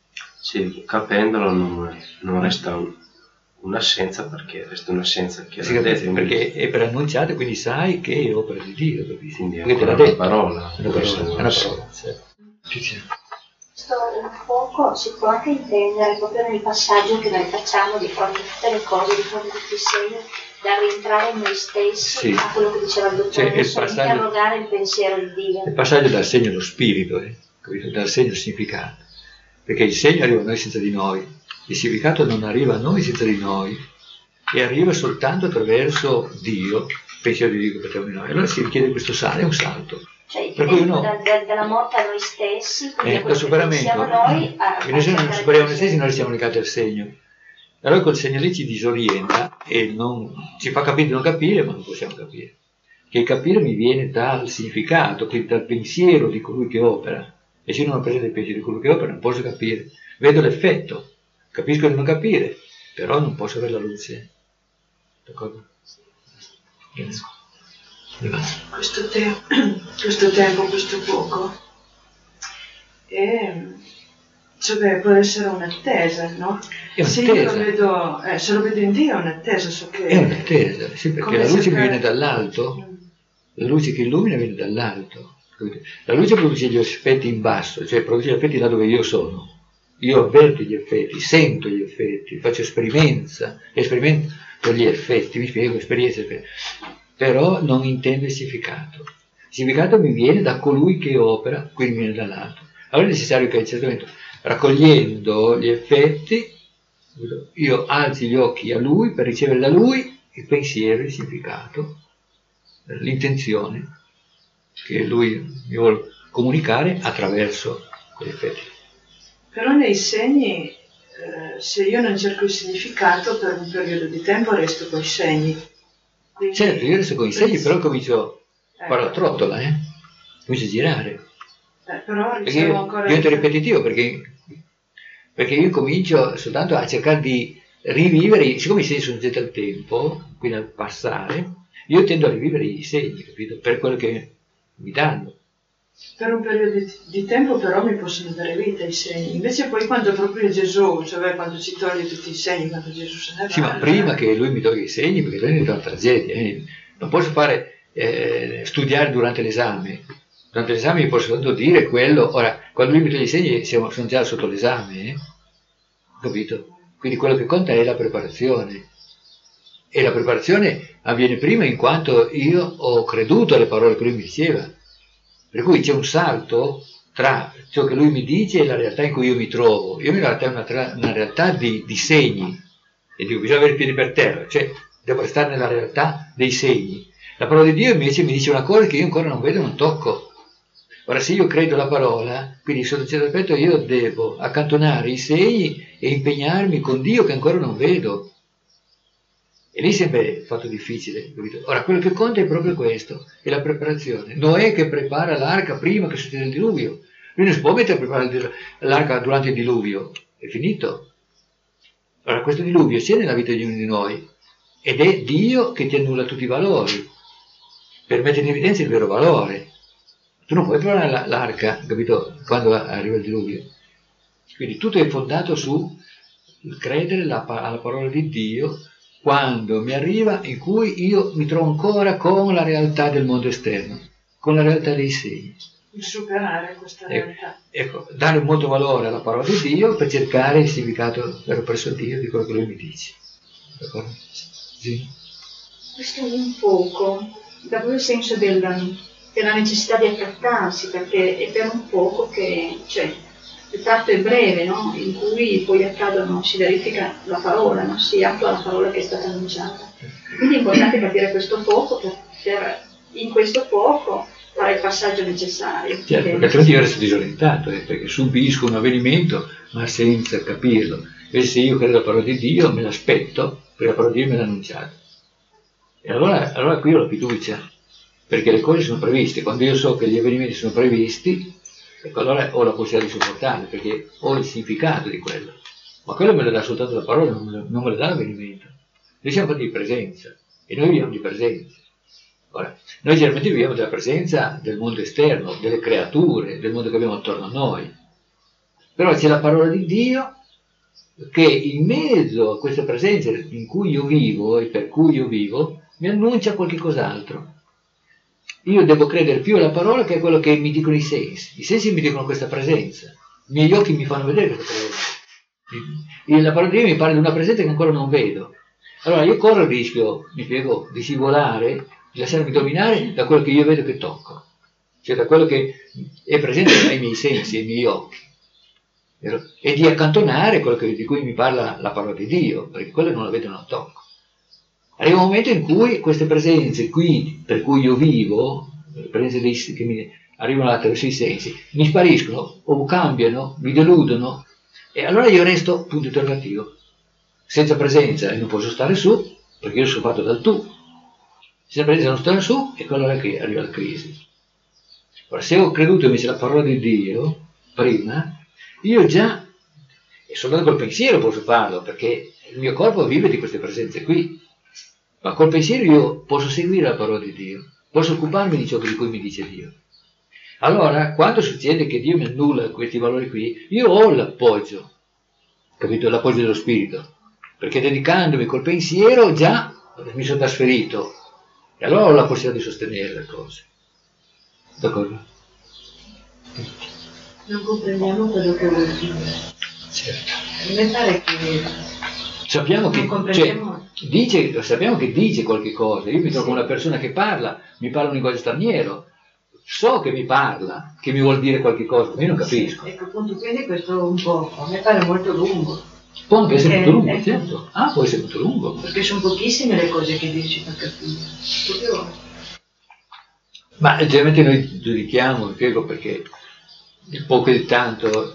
Sì, capendolo non, non resta un, un'assenza, perché resta un'assenza che Sì, era perché, detto, perché è preannunciato, quindi sai che è opera di Dio, capisci? quindi è Perché te ancora l'ha una detto. parola. È una questa parola, è non una si- parola, certo. Sì, sì. Questo un poco si può anche intendere proprio nel passaggio che noi facciamo di fronte a tutte le cose, di fronte a tutti i segni, da rientrare in noi stessi, Sì. a quello che diceva il dottore Cioè, il Russo, passaggio- interrogare il pensiero di Dio. Il passaggio dal segno allo spirito, eh? Capito? Dal segno al significato. Perché il segno arriva a noi senza di noi, il significato non arriva a noi senza di noi, e arriva soltanto attraverso Dio, il pensiero di Dio che portiamo in noi. Allora si richiede questo salto, è un salto. Cioè, Per cui uno- da, da, dalla morte a noi stessi, quindi Eh, a quello dal superamento. che siamo noi, a, E noi se non cercare superiamo di- noi stessi, noi siamo legati al segno. Allora quel segno lì ci disorienta e non, ci fa capire di non capire, ma non possiamo capire. Che il capire mi viene dal significato, quindi dal pensiero di colui che opera. E se io non ho presente il pensiero di colui che opera, non posso capire. Vedo l'effetto, capisco di non capire, però non posso avere la luce. D'accordo? Questo, te- questo tempo, questo poco, e, cioè, può essere un'attesa, no? È Se io lo un'attesa. vedo, eh, se lo vedo in Dio è un'attesa, so che... È un'attesa, sì, perché Come la luce mi cercare- viene dall'alto, la luce che illumina viene dall'alto. La luce produce gli effetti in basso, cioè produce gli effetti là dove io sono. Io avverto gli effetti, sento gli effetti, faccio esperienza, esperimento gli effetti, mi spiego, esperienza, esperienza. Però non intendo il significato. Il significato mi viene da colui che opera, quindi mi viene dall'alto. Allora è necessario che a un certo momento, raccogliendo gli effetti, io alzi gli occhi a lui per ricevere da lui il pensiero, il significato, l'intenzione che lui mi vuole comunicare attraverso quegli effetti. Però nei segni, eh, se io non cerco il significato per un periodo di tempo, resto con i segni. Quindi- Certo, io adesso con i segni però comincio a Eh, fare la trottola, eh? Comincio a girare. eh, però Perché ricevo io ancora... divento ripetitivo, perché, perché io comincio soltanto a cercare di rivivere, siccome i segni sono oggetto al tempo, quindi al passare, io tendo a rivivere i segni, capito? Per quello che mi danno. Per un periodo di, di tempo però mi possono dare vita i segni. Invece poi quando proprio Gesù, cioè quando ci toglie tutti i segni, quando Gesù se ne va... Sì, ma prima che lui mi toglie i segni, perché lui è una tragedia, eh? Non posso fare, eh, studiare durante l'esame. Durante l'esame mi posso soltanto dire quello, ora, quando lui mi toglie i segni siamo, sono già sotto l'esame, eh? Capito? Quindi quello che conta è la preparazione. E la preparazione avviene prima in quanto io ho creduto alle parole che lui mi diceva. Per cui c'è un salto tra ciò che lui mi dice e la realtà in cui io mi trovo. Io in realtà è una, tra- una realtà di, di segni, e dico bisogna avere i piedi per terra, cioè devo restare nella realtà dei segni. La parola di Dio invece mi dice una cosa che io ancora non vedo e non tocco. Ora se io credo la parola, quindi sotto un certo aspetto io devo accantonare i segni e impegnarmi con Dio che ancora non vedo. E lì sembra fatto difficile, capito? Ora, quello che conta è proprio questo, è la preparazione. Noè che prepara l'arca prima che succeda il diluvio. Lui non si può mettere a preparare l'arca durante il diluvio, è finito. Allora, questo diluvio c'è nella vita di ognuno di noi, ed è Dio che ti annulla tutti i valori, per mettere in evidenza il vero valore. Tu non puoi preparare l'arca, capito, quando arriva il diluvio. Quindi tutto è fondato su credere alla parola di Dio, quando mi arriva, in cui io mi trovo ancora con la realtà del mondo esterno, con la realtà dei segni. Superare questa realtà. Ecco, ecco, dare molto valore alla parola di Dio per cercare il significato vero presso Dio di quello che Lui mi dice. D'accordo? Sì. Questo è un poco, da proprio il senso del, della necessità di accattarsi, perché è per un poco che, cioè, il tratto è breve, no? In cui poi accadono, si verifica la parola, no? Si attua la parola che è stata annunciata. Quindi è importante capire questo poco per, per in questo poco fare il passaggio necessario. Certo, perché altrimenti io resto disorientato, eh, perché subisco un avvenimento ma senza capirlo. Invece se io credo alla parola di Dio me l'aspetto, perché la parola di Dio me l'ha annunciato. E allora, allora qui ho la fiducia, perché le cose sono previste. Quando io so che gli avvenimenti sono previsti, ecco, allora ho la possibilità di sopportarli, perché ho il significato di quello. Ma quello me lo dà soltanto la parola, non me lo, non me lo dà l'avvenimento. Noi siamo fatti di presenza, e noi viviamo di presenza. Ora, noi generalmente viviamo della presenza del mondo esterno, delle creature, del mondo che abbiamo attorno a noi. Però c'è la parola di Dio che in mezzo a questa presenza in cui io vivo e per cui io vivo, mi annuncia qualche cos'altro. Io devo credere più alla parola che a quello che mi dicono i sensi. I sensi mi dicono questa presenza, i miei occhi mi fanno vedere questa presenza. La parola di Dio mi parla di una presenza che ancora non vedo. Allora io corro il rischio, mi spiego, di scivolare, di lasciarmi dominare da quello che io vedo che tocco, cioè da quello che è presente ai miei sensi, ai miei occhi, e di accantonare quello che, di cui mi parla la parola di Dio, perché quello non la vedo, non la tocco. Arriva un momento in cui queste presenze qui, per cui io vivo, le presenze dei, che mi arrivano attraverso i sensi, mi spariscono o cambiano, mi deludono, e allora io resto, punto interrogativo, senza presenza e non posso stare su, perché io sono fatto dal tu, senza presenza non stare su, e allora che arriva la crisi. Ora, se ho creduto invece alla parola di Dio, prima, io già, e soltanto col pensiero posso farlo, perché il mio corpo vive di queste presenze qui, ma col pensiero io posso seguire la parola di Dio, posso occuparmi di ciò di cui mi dice Dio. Allora, quando succede che Dio mi annulla questi valori qui, io ho l'appoggio, capito? L'appoggio dello Spirito, perché dedicandomi col pensiero già mi sono trasferito, e allora ho la possibilità di sostenere le cose. D'accordo? Non comprendiamo quello che vuol dire. Certo. Mi pare che sappiamo che, cioè, dice, sappiamo che dice qualche cosa. Io mi trovo con una persona che parla, mi parla un linguaggio straniero, so che mi parla, che mi vuol dire qualche cosa, ma io non capisco. Ecco, appunto, quindi questo un po', a me pare molto lungo. Può anche essere molto lungo, ecco, certo. Ah, può essere molto lungo. Perché sono pochissime le cose che dici per capire. Proprio... Ma generalmente noi giudichiamo, spiego perché il poco e il tanto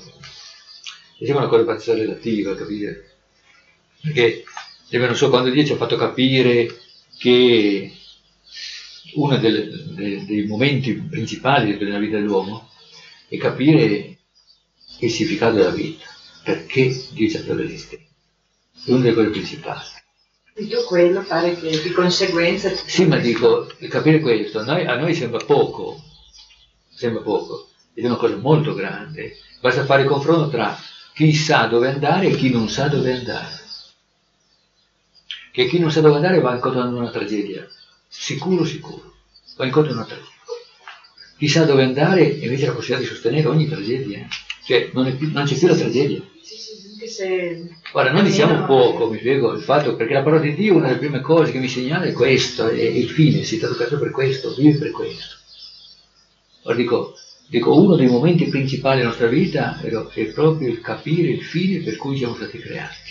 è una cosa abbastanza relativa, capire? Perché, non so, quando Dio ci ha fatto capire che uno delle, dei, dei momenti principali della vita dell'uomo è capire il significato della vita, perché Dio ci ha fatto l'esistente. È una delle cose principali. Tutto quello pare che di conseguenza... Sì, ma dico, capire questo, a noi, a noi sembra poco, sembra poco, ed è una cosa molto grande. Basta fare il confronto tra chi sa dove andare e chi non sa dove andare. Che chi non sa dove andare va incontro a una tragedia, sicuro, sicuro, va incontro a una tragedia. Chi sa dove andare invece ha la possibilità di sostenere ogni tragedia, cioè non, è più, non c'è più la tragedia. Se... Ora, noi diciamo poco, mi spiego, il fatto, perché la parola di Dio, una delle prime cose che mi segnala è questo, è il fine, si è stato creato per questo, vive per questo. Ora dico, dico, uno dei momenti principali della nostra vita è proprio il capire il fine per cui siamo stati creati.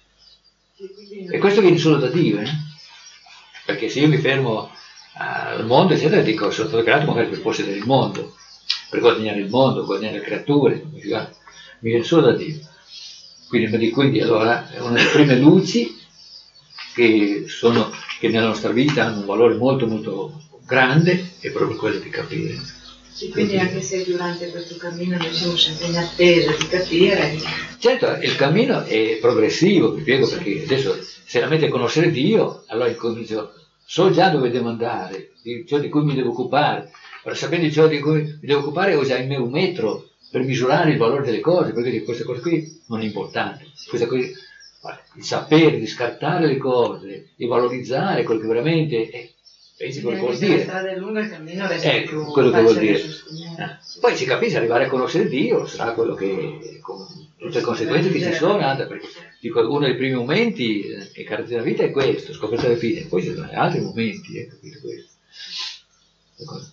E questo viene solo da Dio, eh? Perché se io mi fermo al mondo, eccetera, dico, sono stato creato magari per possedere il mondo, per guadagnare il mondo, guadagnare le creature, mi viene solo da Dio. Quindi, quindi allora è una delle prime luci che, sono, che nella nostra vita hanno un valore molto molto grande, è proprio quello di capire. Sì, quindi anche se durante questo cammino noi siamo sempre in attesa di capire. Certo, il cammino è progressivo, vi spiego, perché adesso se la mette a conoscere Dio, allora incomincio, so già dove devo andare, di ciò di cui mi devo occupare. Ora, sapendo di ciò di cui mi devo occupare, ho già in me un metro per misurare il valore delle cose, perché questa cosa qui non è importante. Questa cosa, il sapere di scartare le cose, di valorizzare quello che veramente è. Pensi quello che vuol dire. La strada è lunga, il cammino resta ecco, più quello che vuol dire. Eh. Poi si capisce, arrivare a conoscere Dio sarà quello che, con tutte le conseguenze che ci sono, perché dico, uno dei primi momenti che caratterizza la vita è questo, scoperta la fine, poi ci sono altri momenti, eh, capito questo. D'accordo?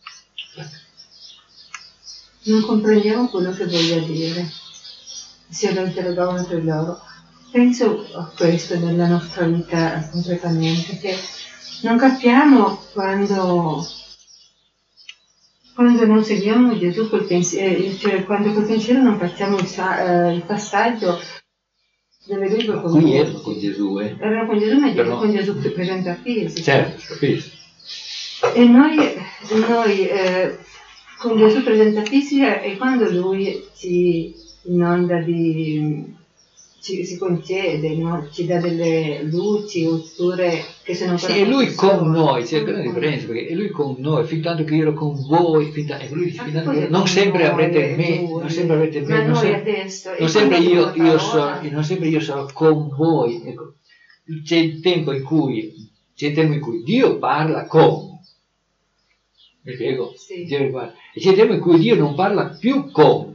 Non comprendiamo quello che voglia dire. Se lo interrogavano per loro. Penso a questo nella nostra vita concretamente, che non capiamo quando, quando non seguiamo Gesù col pensiero, cioè quando col pensiero non facciamo il, eh, il passaggio dove lui va con Qui erano con Gesù, eh. Erano con Gesù, ma Però... con Gesù presenta fisico. Certo, capisci. E noi, noi eh, con Gesù presenta fisica e quando lui ci inonda di, ci, si concede, no? Ci dà delle luci oppure che se non sì, e lui con noi, c'è una differenza, perché è lui con noi, fin tanto che io ero con voi, fin tanto, ecco, lui, fin tanto che non sempre avrete me, non sempre avrete me, ma non, noi se, adesso, non sempre io, io so, non sempre io sarò con voi, ecco. C'è il tempo in cui c'è il tempo in cui Dio parla con, mi spiego? Sì. Dio parla. E c'è il tempo in cui Dio non parla più con.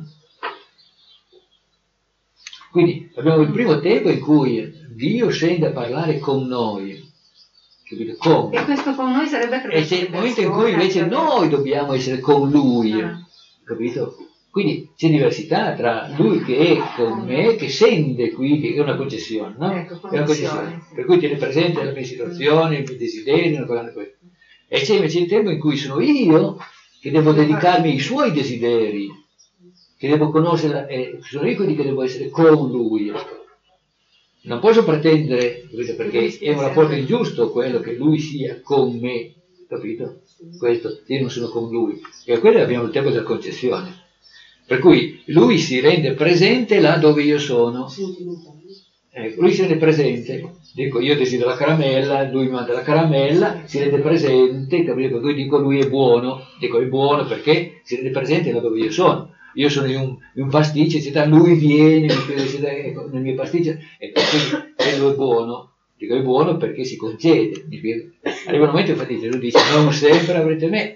Quindi abbiamo il primo tempo in cui Dio scende a parlare con noi, capito? Con. E questo con noi sarebbe E c'è il momento in cui invece noi dobbiamo essere con Lui, ah. capito? Quindi c'è diversità tra Lui che è con me, che scende qui, che è una concessione, no? Ecco, è una concessione. Per cui tiene presente la mia situazione, i miei desideri, una cosa così. E c'è invece il tempo in cui sono io che devo dedicarmi ai suoi desideri, che devo conoscere, eh, sono io quelli che devo essere con lui. Non posso pretendere, perché è un rapporto ingiusto quello che lui sia con me, capito? Questo, io non sono con lui. E a quello abbiamo il tempo della concessione. Per cui lui si rende presente là dove io sono. Ecco, lui si rende presente. Dico, io desidero la caramella, lui mi manda la caramella, si rende presente, capito? Per cui dico, lui è buono. Dico, è buono perché si rende presente là dove io sono. Io sono in un, in un pasticcio, eccetera, lui viene, mi spiega, ecco, nel mio pasticcio, e quindi lui è buono. Dico, è buono perché si concede. Mi spiego. Arriva un momento, infatti, Gesù dice, non sempre avrete me.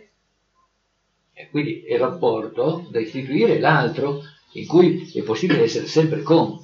E quindi il rapporto da istituire è l'altro, in cui è possibile essere sempre con.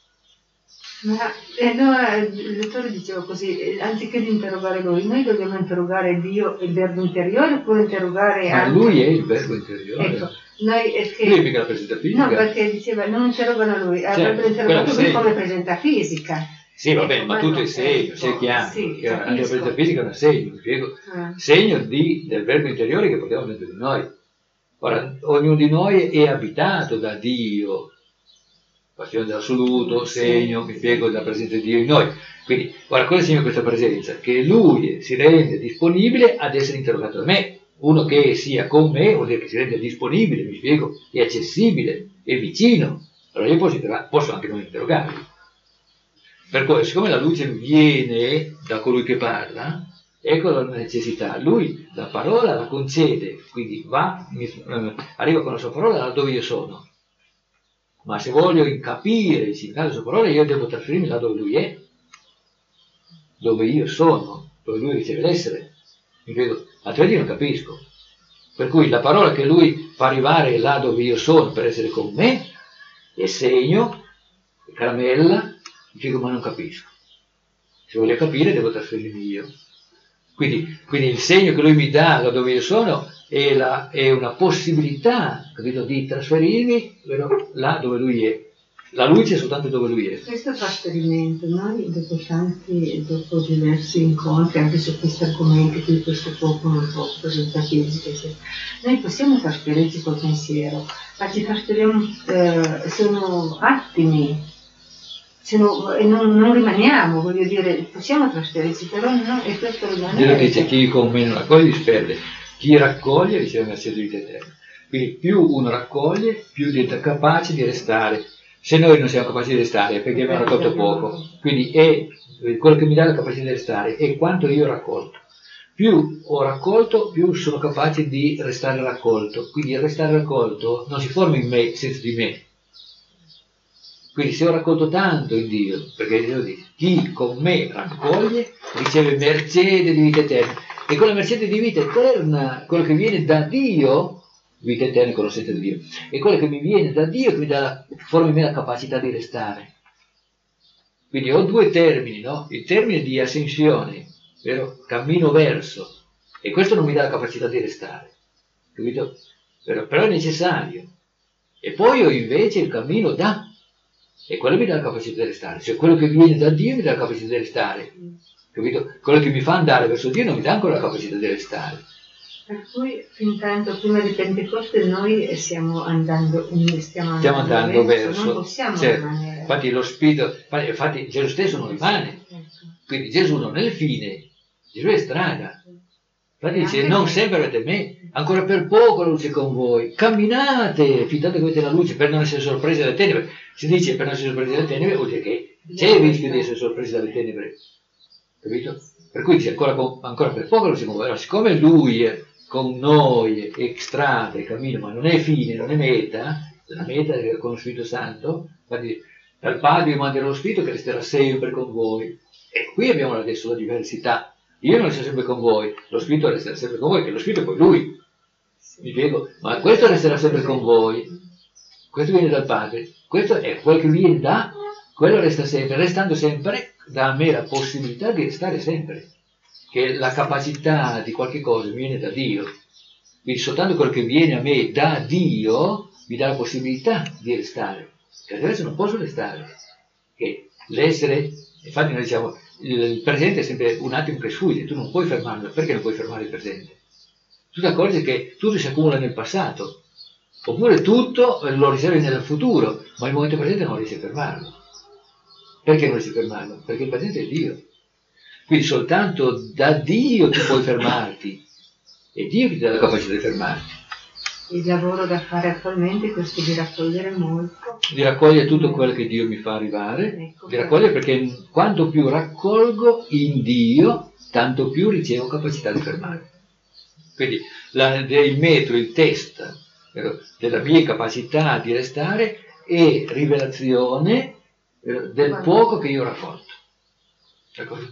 Ma eh, no, il lettore diceva così, anziché di interrogare lui, noi dobbiamo interrogare Dio e il verbo interiore oppure interrogare Ma anche... lui è il verbo interiore. Ecco, noi è che... Lui è mica la presenza fisica. No, perché diceva, non interrogano lui, avrebbero certo, interrogato lui come presenza fisica. Sì, va bene, ecco, ma tutto è segno, sei chiaro. Sì, che anche la presenza fisica è un segno, mi spiego. Ah. Segno di, del verbo interiore che portiamo dentro di noi. Ora, ognuno di noi è abitato da Dio, passione dell'assoluto, segno, mi spiego, della presenza di Dio in noi. Quindi, ora, cosa significa questa presenza? Che Lui si rende disponibile ad essere interrogato da me. Uno che sia con me vuol dire che si rende disponibile, mi spiego, è accessibile, è vicino. Allora io posso, posso anche non interrogarli. Per cui, siccome la luce viene da colui che parla, ecco la necessità. Lui la parola la concede, quindi va, mi, eh, arriva con la sua parola là dove io sono. Ma se voglio capire il significato della sua parola, io devo trasferirmi là dove lui è, dove io sono, dove lui riceve l'essere. Mi vedo, altrimenti non capisco. Per cui la parola che lui fa arrivare là dove io sono per essere con me è segno, è caramella, mi dico, ma non capisco. Se voglio capire devo trasferirmi io. Quindi, quindi il segno che lui mi dà da dove io sono è, la, è una possibilità, capito, di trasferirmi però, là dove lui è. La luce è soltanto dove lui è. Questo trasferimento, noi dopo tanti, dopo diversi incontri anche su questi argomenti, qui questo poco, non poco, presenza fisica, eccetera, noi possiamo trasferirci col pensiero, ma ci trasferiamo, eh, sono attimi. Se no, e non, non rimaniamo, voglio dire, possiamo trasferirci, però non è questo rimanere. Dio dice chi con me non raccoglie disperde, chi raccoglie riceve mercé di vita eterna. Quindi più uno raccoglie, più diventa capace di restare. Se noi non siamo capaci di restare è perché abbiamo raccolto poco. Quindi è quello che mi dà la capacità di restare è quanto io ho raccolto. Più ho raccolto, più sono capace di restare raccolto. Quindi il restare raccolto non si forma in me senza di me. Quindi se ho raccolto tanto in Dio, perché Dio dice, chi con me raccoglie riceve mercede di vita eterna. E quella mercede di vita eterna, quello che viene da Dio, vita eterna e conoscenza di Dio, è quello che mi viene da Dio che mi dà, forma in me la capacità di restare. Quindi ho due termini, no? Il termine di ascensione, vero? Cammino verso, e questo non mi dà la capacità di restare, capito? Però, però è necessario. E poi ho invece il cammino da, e quello mi dà la capacità di restare, cioè quello che viene da Dio mi dà la capacità di restare, capito? Quello che mi fa andare verso Dio non mi dà ancora la capacità di restare. Per cui fin tanto prima di Pentecoste noi stiamo andando, stiamo andando, stiamo andando verso, verso, non possiamo certo. rimanere. Infatti lo spirito, infatti Gesù stesso non rimane, quindi Gesù non è il fine, Gesù è strada, Infatti dice, non sempre avete me, ancora per poco la luce con voi, camminate, fintanto che avete la luce, per non essere sorpresi dalle tenebre. Si dice per non essere sorpresi dalle tenebre, vuol dire che c'è il rischio di essere sorpresi dalle tenebre, capito? Per cui dice, ancora, con, ancora per poco la luce con voi. Allora, siccome lui è con noi, è strada, è cammino, ma non è fine, non è meta, la meta è con lo Spirito Santo, infatti dal Padre io manderò lo Spirito che resterà sempre con voi. E qui abbiamo adesso la diversità. Io non resto sempre con voi, lo Spirito resterà sempre con voi, che lo Spirito è poi Lui. Mi spiego? Ma questo resterà sempre con voi. Questo viene dal Padre. Questo è quel che viene da, quello resta sempre, restando sempre, dà a me la possibilità di restare sempre. Che la capacità di qualche cosa viene da Dio. Quindi soltanto quello che viene a me da Dio mi dà la possibilità di restare. Che adesso non posso restare. Che l'essere, infatti noi diciamo, il presente è sempre un attimo che sfugge, tu non puoi fermarlo. Perché non puoi fermare il presente? Tu ti accorgi che tutto si accumula nel passato, oppure tutto lo riservi nel futuro, ma il momento presente non riesci a fermarlo. Perché non riesci a fermarlo? Perché il presente è Dio. Quindi soltanto da Dio tu puoi fermarti, è Dio che ti dà la capacità di fermarti. Il lavoro da fare attualmente è questo di raccogliere molto. Di raccogliere tutto quello che Dio mi fa arrivare, ecco, di raccogliere perché quanto più raccolgo in Dio, tanto più ricevo capacità di fermare. Quindi la, il metro, il test della mia capacità di restare è rivelazione eh, del poco che io ho raccolto. D'accordo?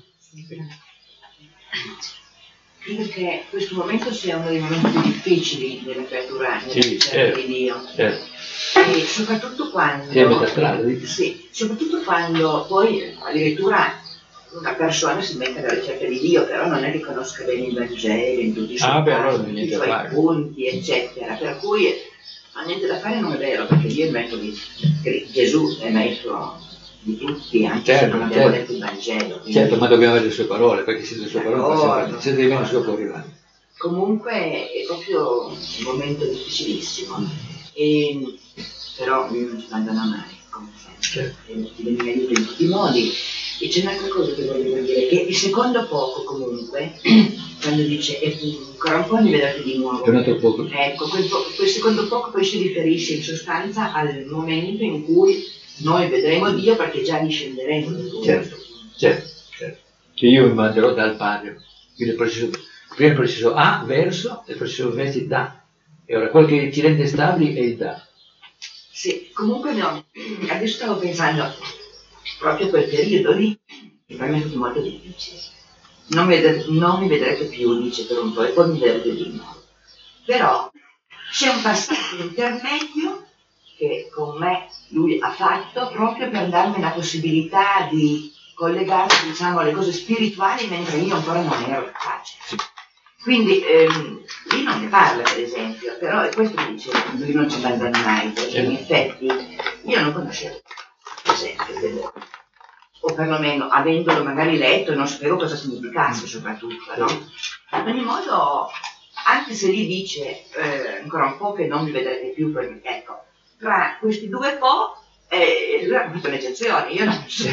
Credo che questo momento sia uno dei momenti più difficili della creatura nella sì, ricerca certo, di Dio. Certo. E soprattutto quando, sì, strada, sì, soprattutto quando poi addirittura una persona si mette alla ricerca di Dio, però non è che conosca bene il Vangelo in tutti i suoi, ah, beh, casi, allora tutti i suoi punti, eccetera. Per cui ha niente da fare, non è vero, perché Dio è il maestro di Gesù, è il maestro di tutti, anche certo, se non abbiamo certo. letto il Vangelo. Quindi... Certo, ma dobbiamo avere le sue parole, perché se le sue parole non siete meno suo può arrivare. Comunque è proprio un momento difficilissimo, e, però Dio non ci abbandona mai, come sempre, certo. E mi aiuta in tutti i modi. E c'è un'altra cosa che voglio dire, che il secondo poco comunque, quando dice e ancora un po' mi vedrete di nuovo, è un altro poco. Ecco, quel, po- quel secondo poco poi si riferisce in sostanza al momento in cui noi vedremo Dio, perché già discenderemo da Lui. Certo, certo, certo. Che io mi manderò dal Padre. Quindi il processo, prima il processo A, verso, e il processo invece da. E ora quello che ci rende stabili è il da. Sì, comunque no, adesso stavo pensando proprio a quel periodo lì, che per me è stato molto difficile. Non mi, vedrete, non mi vedrete più, dice per un po', e poi mi vedrete di nuovo. Però c'è un passaggio intermedio che con me lui ha fatto proprio per darmi la possibilità di collegarsi, diciamo, alle cose spirituali mentre io ancora non ero capace. Quindi ehm, lui non ne parla, per esempio, però è questo che dice, lui non ci abbandona mai, perché in effetti io non conoscevo, per esempio, o perlomeno avendolo magari letto non sapevo cosa significasse soprattutto, no? Ad ogni modo, anche se lì dice eh, ancora un po' che non mi vedrete più, poi ecco, tra questi due po' eh, lui ha fatto un'eccezione, io non, so,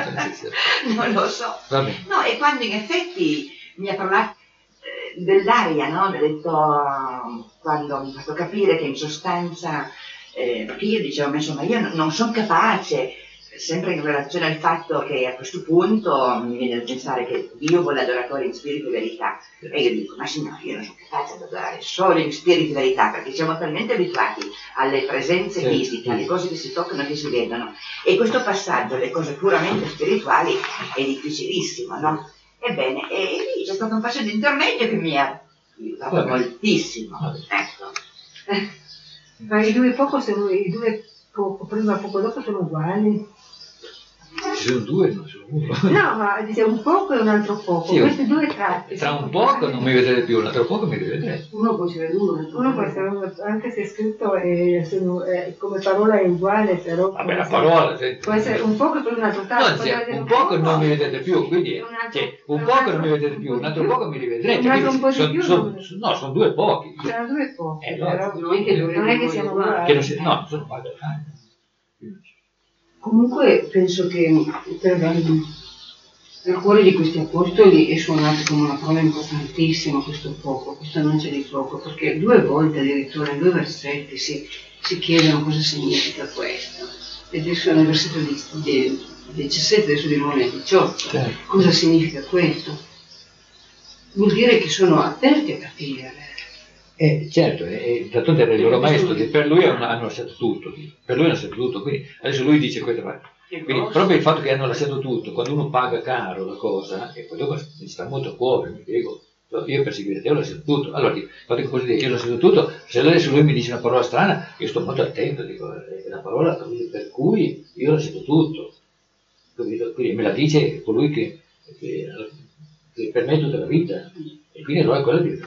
non lo so. No, e quando in effetti mi ha parlato eh, dell'aria, no? Mi ha detto, quando mi ha fatto capire che in sostanza, eh, perché io dicevo, ma insomma, io non, non sono capace, sempre in relazione al fatto che a questo punto mi viene da pensare che Dio vuole adoratori in spirito e verità, e io dico, ma signore, io non sono capace di adorare solo in spirito e verità, perché siamo talmente abituati alle presenze sì, fisiche, alle cose che si toccano e che si vedono, e questo passaggio alle cose puramente spirituali è difficilissimo, no? Ebbene, e lì c'è stato un passaggio intermedio che mi ha aiutato okay. moltissimo, ecco. Ma i due poco sono, i due poco prima e poco dopo sono uguali? Ci sono due, non sono uno. No, ma dice un poco e un altro poco. Sì, questi due tratti. Tra un poco non mi vedrete più, un altro poco mi rivedrete. Uno può essere uno, uno può essere uno, anche se è scritto è, sono, è, come parola è uguale, però. Vabbè, la parola. Essere, può essere un poco e poi un altro tratto. No, cioè, un, un poco, poco non mi vedete più, quindi un, altro, cioè, un poco altro, non mi vedete più, un altro poco mi rivedrete. Un altro un po' di son, più. Son, son, no, sono due pochi. Sono due pochi. Eh, però no, non, è che, non è che siamo uguali. Che non si, no, sono uguali. Comunque penso che per Nel cuore di questi apostoli è suonato come una parola importantissima questo poco, questa annuncia di poco, perché due volte addirittura in due versetti si, si chiedono cosa significa questo. E adesso nel versetto di, di, diciassette, adesso di nuovo nel diciotto, certo. Cosa significa questo? Vuol dire che sono aperti a capire. Eh, certo, e d'altronde era il loro maestro, che per lui hanno lasciato tutto, per lui hanno lasciato tutto, quindi adesso lui dice questo. Quindi proprio il fatto che hanno lasciato tutto, quando uno paga caro la cosa, e poi dopo mi sta molto a cuore, mi spiego, io per seguire te ho lasciato tutto, allora il fatto che così io ho lasciato tutto, se adesso lui mi dice una parola strana, io sto molto attento, dico, è una parola per cui io ho lasciato tutto, quindi me la dice colui che, che, che per me è tutta la vita, e quindi allora è quello che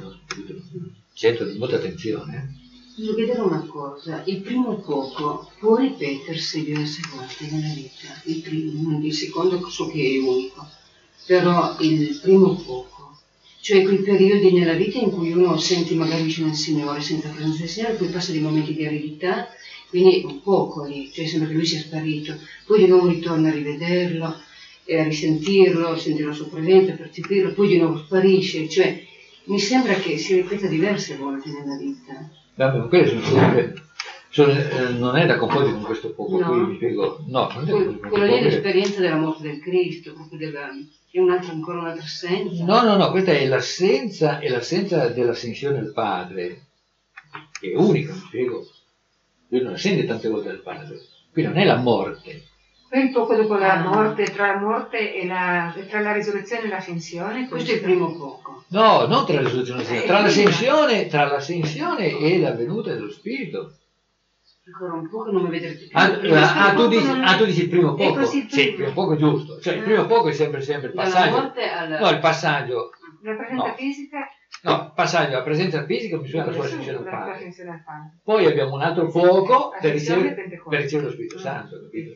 sento di molta attenzione. Voglio vedere una cosa, il primo poco può ripetersi diverse volte nella vita, il primo, il secondo so che è unico, però il primo poco, cioè quei periodi nella vita in cui uno sente magari vicino al Signore, sente la presenza del Signore, poi passa dei momenti di aridità, quindi un poco lì, cioè sembra che lui sia sparito, poi di nuovo ritorna a rivederlo, e a risentirlo, a sentire la sua presenza, a percepirlo, poi di nuovo sparisce, cioè mi sembra che si ripeta diverse volte nella vita. Vabbè, quello sono, sono, eh, non è da confondere con questo poco, no. Qui mi spiego, no, non è quello, quello lì è l'esperienza della morte del Cristo, proprio della, è un'altra, ancora un'altra assenza. No, no, no, questa è l'assenza, è l'assenza dell'ascensione al Padre, che è unica, mi spiego. Lui non ascende tante volte al Padre, qui non è la morte. Poi poco dopo la morte, tra la morte e la, tra la risurrezione e l'ascensione, questo è il primo poco. No, non tra la risurrezione e l'ascensione, tra l'ascensione, tra l'ascensione e la venuta dello Spirito. Ancora un po' che non mi vedrete più. Ah, ah, tu, dici, ah, tu dici il primo poco? Così, sì, il primo poco è giusto. Cioè il primo poco è sempre, sempre il passaggio. Alla... No, il passaggio. La presenza no. fisica. No, passaggio alla presenza fisica bisogna la sua ascensione al Padre. Poi abbiamo un altro poco per ricevere, per ricevere lo Spirito Santo, capito?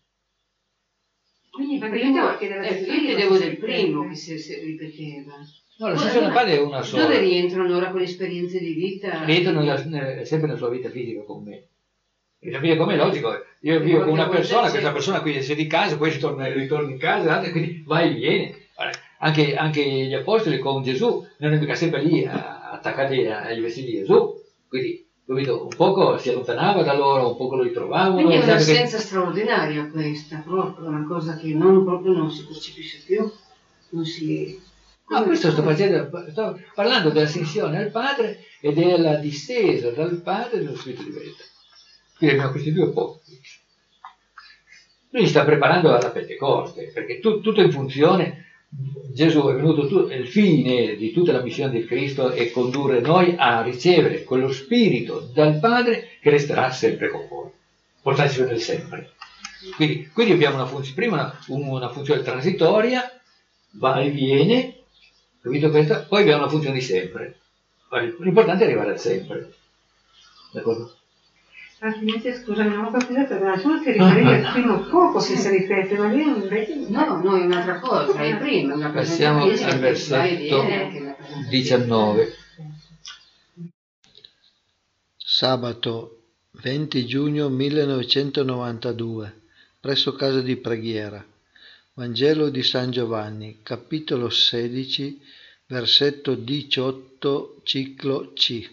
Quindi il primo, eh, io chiedevo del primo che si, si ripeteva. No, l'ascensione al Padre è una sola. Dove rientrano ora quelle esperienze di vita? Rientrano nella, sempre nella sua vita fisica con me. E la vita con me è logico, io vivo con una persona, questa persona qui si è di casa, poi ritorna, ritorna in casa, quindi va e viene. Anche, anche gli apostoli con Gesù non è mica sempre lì attaccati agli vestiti di Gesù, quindi capito? Un poco si allontanava da loro, un poco lo ritrovavano. Quindi è un'assenza che... straordinaria questa, proprio una cosa che non, proprio non si percepisce più, non si... No, questo sto, facendo, sto parlando dell'ascensione al Padre e della discesa dal Padre dello Spirito di verità. Quindi abbiamo questi due pochi. Lui sta preparando alla Pentecoste, perché tu, tutto in funzione, Gesù è venuto, tu, il fine di tutta la missione di Cristo è condurre noi a ricevere quello Spirito dal Padre che resterà sempre con voi, portarci per sempre. Quindi, quindi abbiamo una funzione, prima una, una funzione transitoria, va e viene, capito questo? Poi abbiamo una funzione di sempre. L'importante è arrivare al sempre. D'accordo? Altrimenti, scusami, non ho capito, perché tu ti riferivi al primo poco che si ripete, ma lì invece... No, no, è un'altra cosa, è prima. Una Passiamo al versetto diciannove. Sabato venti giugno millenovecentonovantadue, presso casa di preghiera. Vangelo di San Giovanni, capitolo sedici, versetto diciotto, ciclo C.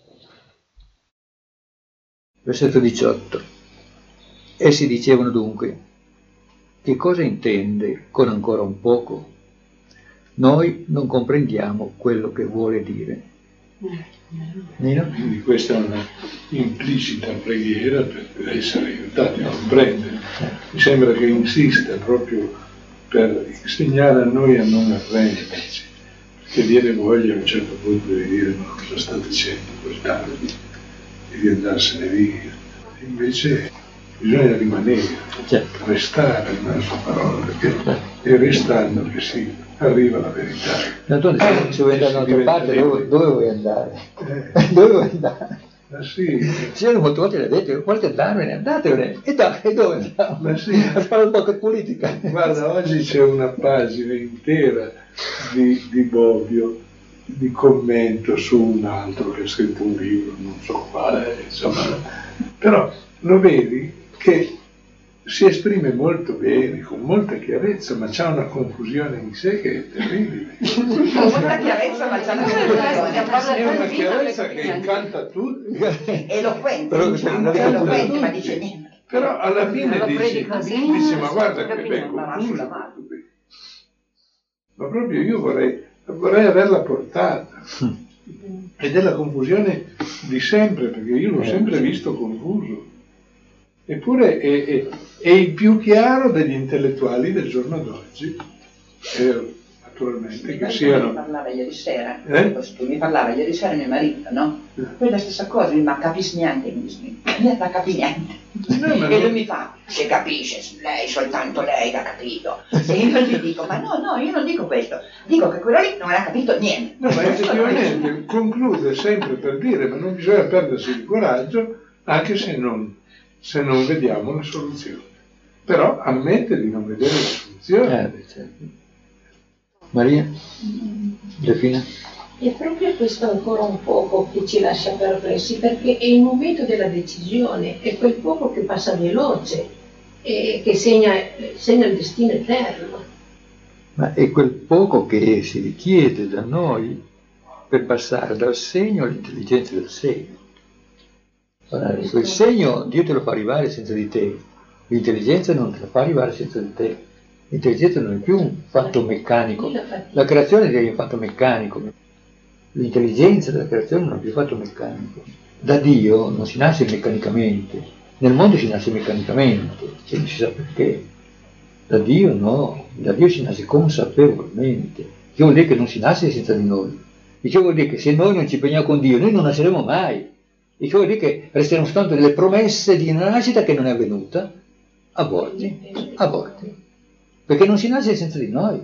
Versetto diciotto. Essi dicevano dunque: che cosa intende con ancora un poco? Noi non comprendiamo quello che vuole dire. Nino? Quindi questa è una implicita preghiera per essere aiutati a comprendere. Mi sembra che insista proprio per insegnare a noi a non arrenderci, perché viene voglia a un certo punto di dire: ma cosa sta dicendo quel tardi? E di andarsene via. Invece bisogna rimanere, certo. Restare nella sua parola, perché è restando che si arriva alla verità. D'altronde, se vuoi andare da un'altra parte, dove, dove vuoi andare? Eh. Dove vuoi andare? Ma sì. Ci sono molte volte le detto: volete andarvene, andatevene. E, da, e dove andiamo? Ma sì. A fare un po' di politica. Guarda, oggi c'è una pagina intera di, di Bobbio, di commento su un altro che ha scritto un libro, non so quale, insomma, però lo vedi che si esprime molto bene, con molta chiarezza, ma c'ha una confusione in sé che è terribile. Con molta chiarezza, ma c'è una confusione. È una chiarezza che incanta tutti. È eloquente, diciamo, è eloquente, ma dice niente. Però alla fine dici, dici ma guarda che ben confuso. Ma proprio io vorrei, vorrei averla portata. Ed è la confusione di sempre, perché io l'ho sempre visto confuso. Eppure è, è, è il più chiaro degli intellettuali del giorno d'oggi. E, naturalmente che siano... Mi parlava ieri sera, Eh? mi parlava ieri sera mio marito, no? Poi la stessa cosa, ma capisci niente, mi dice, non capisci niente. No, ma E lui non- mi fa, se capisce, lei, soltanto lei l'ha capito. E io gli dico, ma no, no, io non dico questo, dico che quello lì non ha capito niente. No, ma effettivamente conclude sempre per dire, ma non bisogna perdersi di coraggio, anche se non, se non vediamo la soluzione. Però ammette di non vedere la soluzione. Eh, beh, certo. Maria? Delfina? È proprio questo ancora un poco che ci lascia perplessi, perché è il momento della decisione, è quel poco che passa veloce e che segna, segna il destino eterno. Ma è quel poco che si richiede da noi per passare dal segno all'intelligenza del segno. Allora, quel segno Dio te lo fa arrivare senza di te, l'intelligenza non te lo fa arrivare senza di te. L'intelligenza non è più un fatto meccanico, la creazione è un fatto meccanico, l'intelligenza della creazione non è più un fatto meccanico. Da Dio non si nasce meccanicamente, nel mondo si nasce meccanicamente, e non si sa perché. Da Dio no, da Dio si nasce consapevolmente, che vuol dire che non si nasce senza di noi, e che vuol dire che se noi non ci impegniamo con Dio noi non nasceremo mai, e che vuol dire che resteremo soltanto delle promesse di una nascita che non è avvenuta, a volte, a volte. Perché non si nasce senza di noi.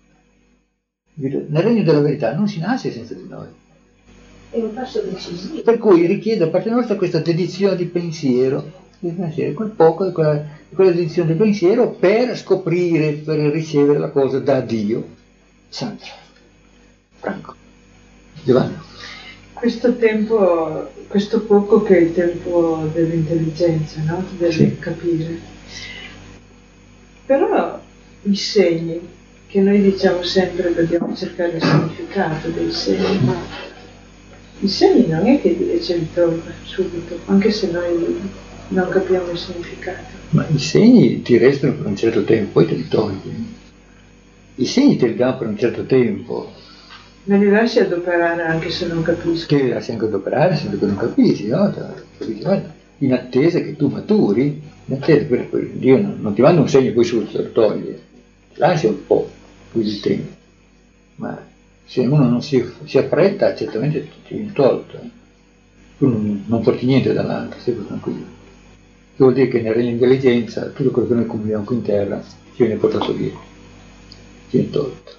Nel regno della verità non si nasce senza di noi. È un passo decisivo. Per cui richiede da parte nostra questa dedizione di pensiero, di pensiero quel poco, quella, quella dedizione di pensiero per scoprire, per ricevere la cosa da Dio. Sandra, Franco, Giovanni. Questo tempo, questo poco che è il tempo dell'intelligenza, no? Del Sì. capire. Però i segni, che noi diciamo sempre che dobbiamo cercare il significato dei segni, ma i segni non è che Dio ce li tolga subito, anche se noi non capiamo il significato. Ma i segni ti restano per un certo tempo, poi te li togli. I segni te li danno per un certo tempo. Me li lasci adoperare anche se non capisco. Che li lasci anche adoperare se non capisci, no? Capisci? Guarda, in attesa che tu maturi, in attesa per, per Dio non, non ti manda un segno e poi subito lo toglie, lascia un po' più di tempo, ma se uno non si, si affretta certamente ti viene tolto, eh. Tu non, non porti niente dall'altro, stai tranquillo. Che vuol dire che nel regno di intelligenza tutto quello che noi comuniamo qui in terra ci viene portato via, ci viene tolto.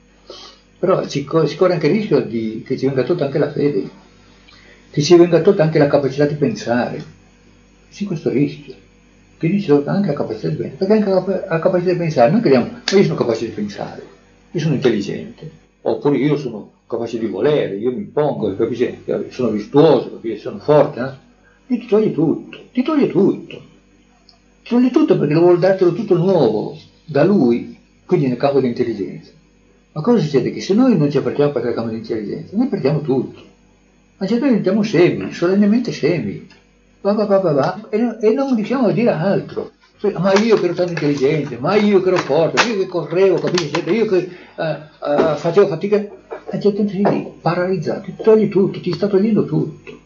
Però si, si corre anche il rischio di, che ci venga tolta anche la fede, che ci venga tolta anche la capacità di pensare. Sì, questo rischio, che ci tolta anche la capacità di pensare, perché anche la, la capacità di pensare, noi crediamo, ma io sono capace di pensare, io sono intelligente, oppure io sono capace di volere, io mi impongo, capisci? Sono virtuoso, capisci? Sono forte, no? E ti toglie tutto, ti toglie tutto, ti toglie tutto perché lo vuole dartelo tutto nuovo, da lui, quindi nel campo dell'intelligenza. Ma cosa succede? Che se noi non ci apertiamo per il campo dell'intelligenza, noi perdiamo tutto. Ma cioè noi diventiamo semi, solennemente semi. Va, va, va, va, va, e, non, e non riusciamo a dire altro. Ma io che ero tanto intelligente, ma io che ero forte, io che correvo, capisci? Io che uh, uh, facevo fatica. E c'è gente lì, paralizzato, ti togli tutto, ti sta togliendo tutto.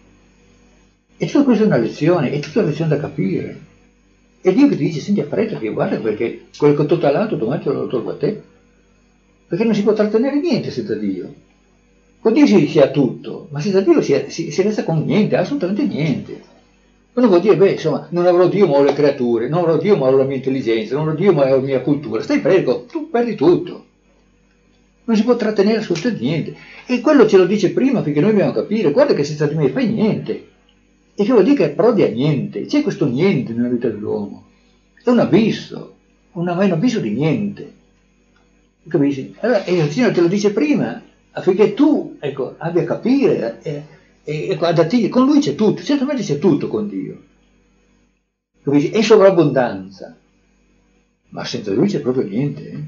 E tutto questo è una lezione, è tutta una lezione da capire. E Dio che ti dice, senti, affrettati, guarda, perché quello che ho tolto all'altro domani te lo tolgo a te. Perché non si può trattenere niente senza Dio. Con Dio si, si ha tutto, ma senza Dio si, si, si resta con niente, assolutamente niente. Uno vuol dire, beh, insomma, non avrò Dio ma ho le creature, non avrò Dio ma ho la mia intelligenza, non avrò Dio ma ho la mia cultura. Stai prego, tu perdi tutto. Non si può trattenere assolutamente niente. E quello ce lo dice prima perché noi dobbiamo capire, guarda che senza di me fai niente. E che vuol dire che prodi a niente. C'è questo niente nella vita dell'uomo. È un abisso, una, è un abisso di niente. Capisci? Allora, e il Signore te lo dice prima, affinché tu, ecco, abbia a capire, e, e, ecco, adatti, con Lui c'è tutto, certamente c'è tutto con Dio. Capisci? È sovrabbondanza, ma senza lui c'è proprio niente. Eh?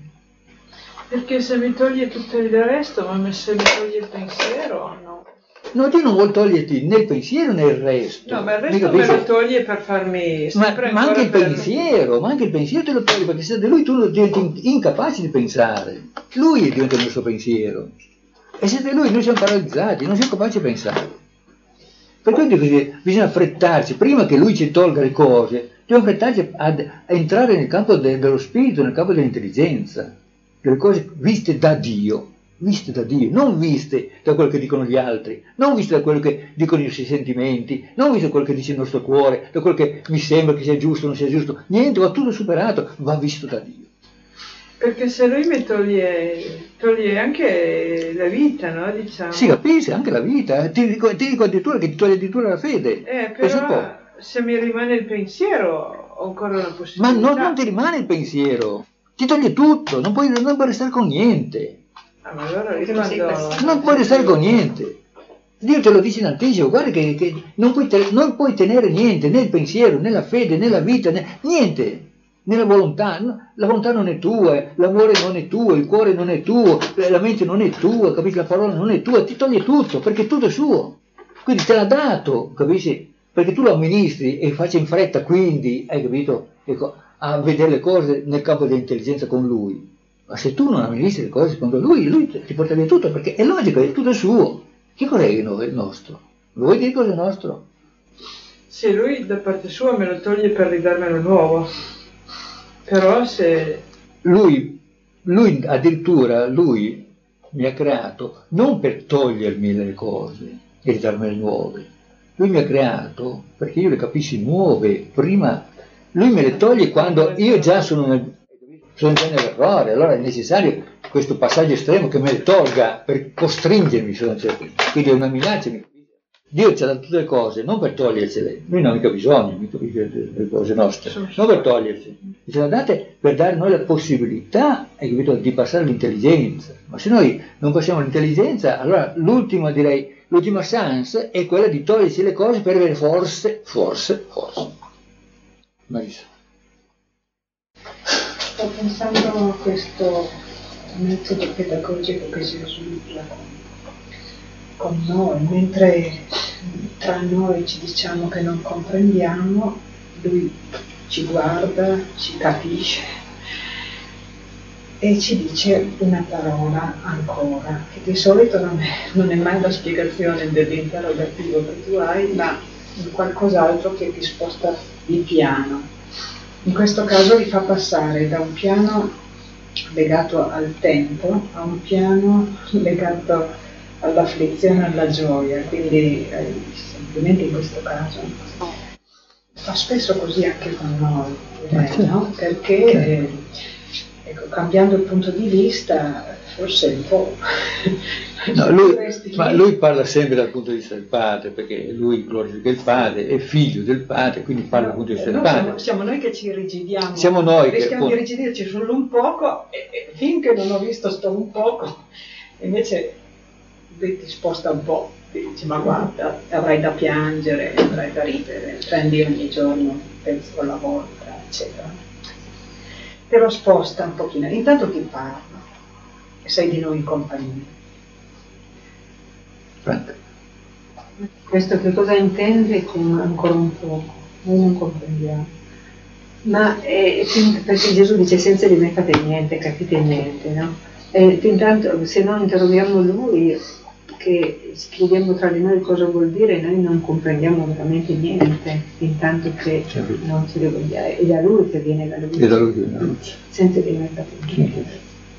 Perché se mi toglie tutto il resto, ma se mi toglie il pensiero, no. No, Dio non vuol toglierti né il pensiero né il resto. No, ma il resto me lo toglie per farmi... Ma, ma anche il per... pensiero, ma anche il pensiero te lo toglie, perché se da lui tu diventi incapace di pensare. Lui diventa il nostro pensiero. E se da lui noi siamo paralizzati, non siamo capaci di pensare. Per questo così, bisogna affrettarci, prima che lui ci tolga le cose, dobbiamo affrettarci ad, a entrare nel campo de, dello spirito, nel campo dell'intelligenza, delle cose viste da Dio. Viste da Dio, non viste da quello che dicono gli altri, non viste da quello che dicono i nostri sentimenti, non viste da quello che dice il nostro cuore, da quello che mi sembra che sia giusto o non sia giusto, niente, va tutto superato, va visto da Dio. Perché se lui mi toglie, toglie anche la vita, no? Diciamo. Sì, capisci, anche la vita, ti dico, ti dico addirittura che ti toglie addirittura la fede. Eh, però se mi rimane il pensiero ho ancora una possibilità. Ma no, non ti rimane il pensiero, ti toglie tutto, non puoi, non puoi restare con niente. Ah, ma allora io quando... Non puoi restare con niente. Dio te lo dice in anticipo, guarda che, che non, puoi te, non puoi tenere niente, né il pensiero, né la fede, né la vita, né, niente, né la volontà. La volontà non è tua, l'amore non è tuo, il cuore non è tuo, la mente non è tua, capisci? La parola non è tua, ti toglie tutto, perché tutto è suo. Quindi te l'ha dato, capisci? Perché tu lo amministri e faccia in fretta, quindi, hai capito? Ecco, a vedere le cose nel campo dell'intelligenza con lui. Ma se tu non amministri le cose secondo lui, lui ti porta via tutto, perché è logico, è tutto suo. Che cos'è il nostro? Lo vuoi dire cosa è nostro? Se lui da parte sua me lo toglie per ridarmelo nuovo, però se... Lui, lui addirittura, lui mi ha creato non per togliermi le cose e ridarmele nuove, lui mi ha creato perché io le capissi nuove, prima lui me le toglie quando io già sono nel... sono già nell'errore, allora è necessario questo passaggio estremo che me le tolga per costringermi, quindi è una minaccia. Dio ci ha dato tutte le cose, non per togliercele, noi non abbiamo mica bisogno, mica delle cose nostre, non per togliersi, ce le ha date per dare noi la possibilità, hai capito, di passare l'intelligenza, ma se noi non passiamo l'intelligenza, allora l'ultima direi, l'ultima chance è quella di togliersi le cose per avere forse, forse, forse. Marisa. Sto pensando a questo metodo pedagogico che si sviluppa con, con noi, mentre tra noi ci diciamo che non comprendiamo, lui ci guarda, ci capisce e ci dice una parola ancora, che di solito non è, non è mai la spiegazione dell'interrogativo che tu hai, ma qualcos'altro che ti sposta di piano. In questo caso li fa passare da un piano legato al tempo a un piano legato all'afflizione e alla gioia, quindi eh, semplicemente in questo caso fa spesso così anche con noi, direi, no? Perché eh, ecco, cambiando il punto di vista forse un po'... No, lui, ma lui parla sempre dal punto di vista del padre, perché lui glorifica il padre, è figlio del padre, quindi parla dal punto di vista del padre. Siamo, siamo noi che ci irrigidiamo, siamo noi rischiamo che, di irrigidirci solo un poco e, e finché non ho visto sto un poco, invece lui ti sposta un po', ti dice ma guarda, avrai da piangere, avrai da ridere, prendi ogni giorno un pezzo alla volta, eccetera. Te lo sposta un pochino, intanto ti parla e sei di noi in compagnia. Frank. Questo che cosa intende con ancora un poco? Noi non comprendiamo. Ma è, perché Gesù dice senza di me fate niente, capite niente, no? E intanto se non interroghiamo lui, che ci chiediamo tra di noi cosa vuol dire, noi non comprendiamo veramente niente, intanto che non ce lo vogliamo. È da lui che viene la luce. È da lui che viene la luce. Senza di me fate niente.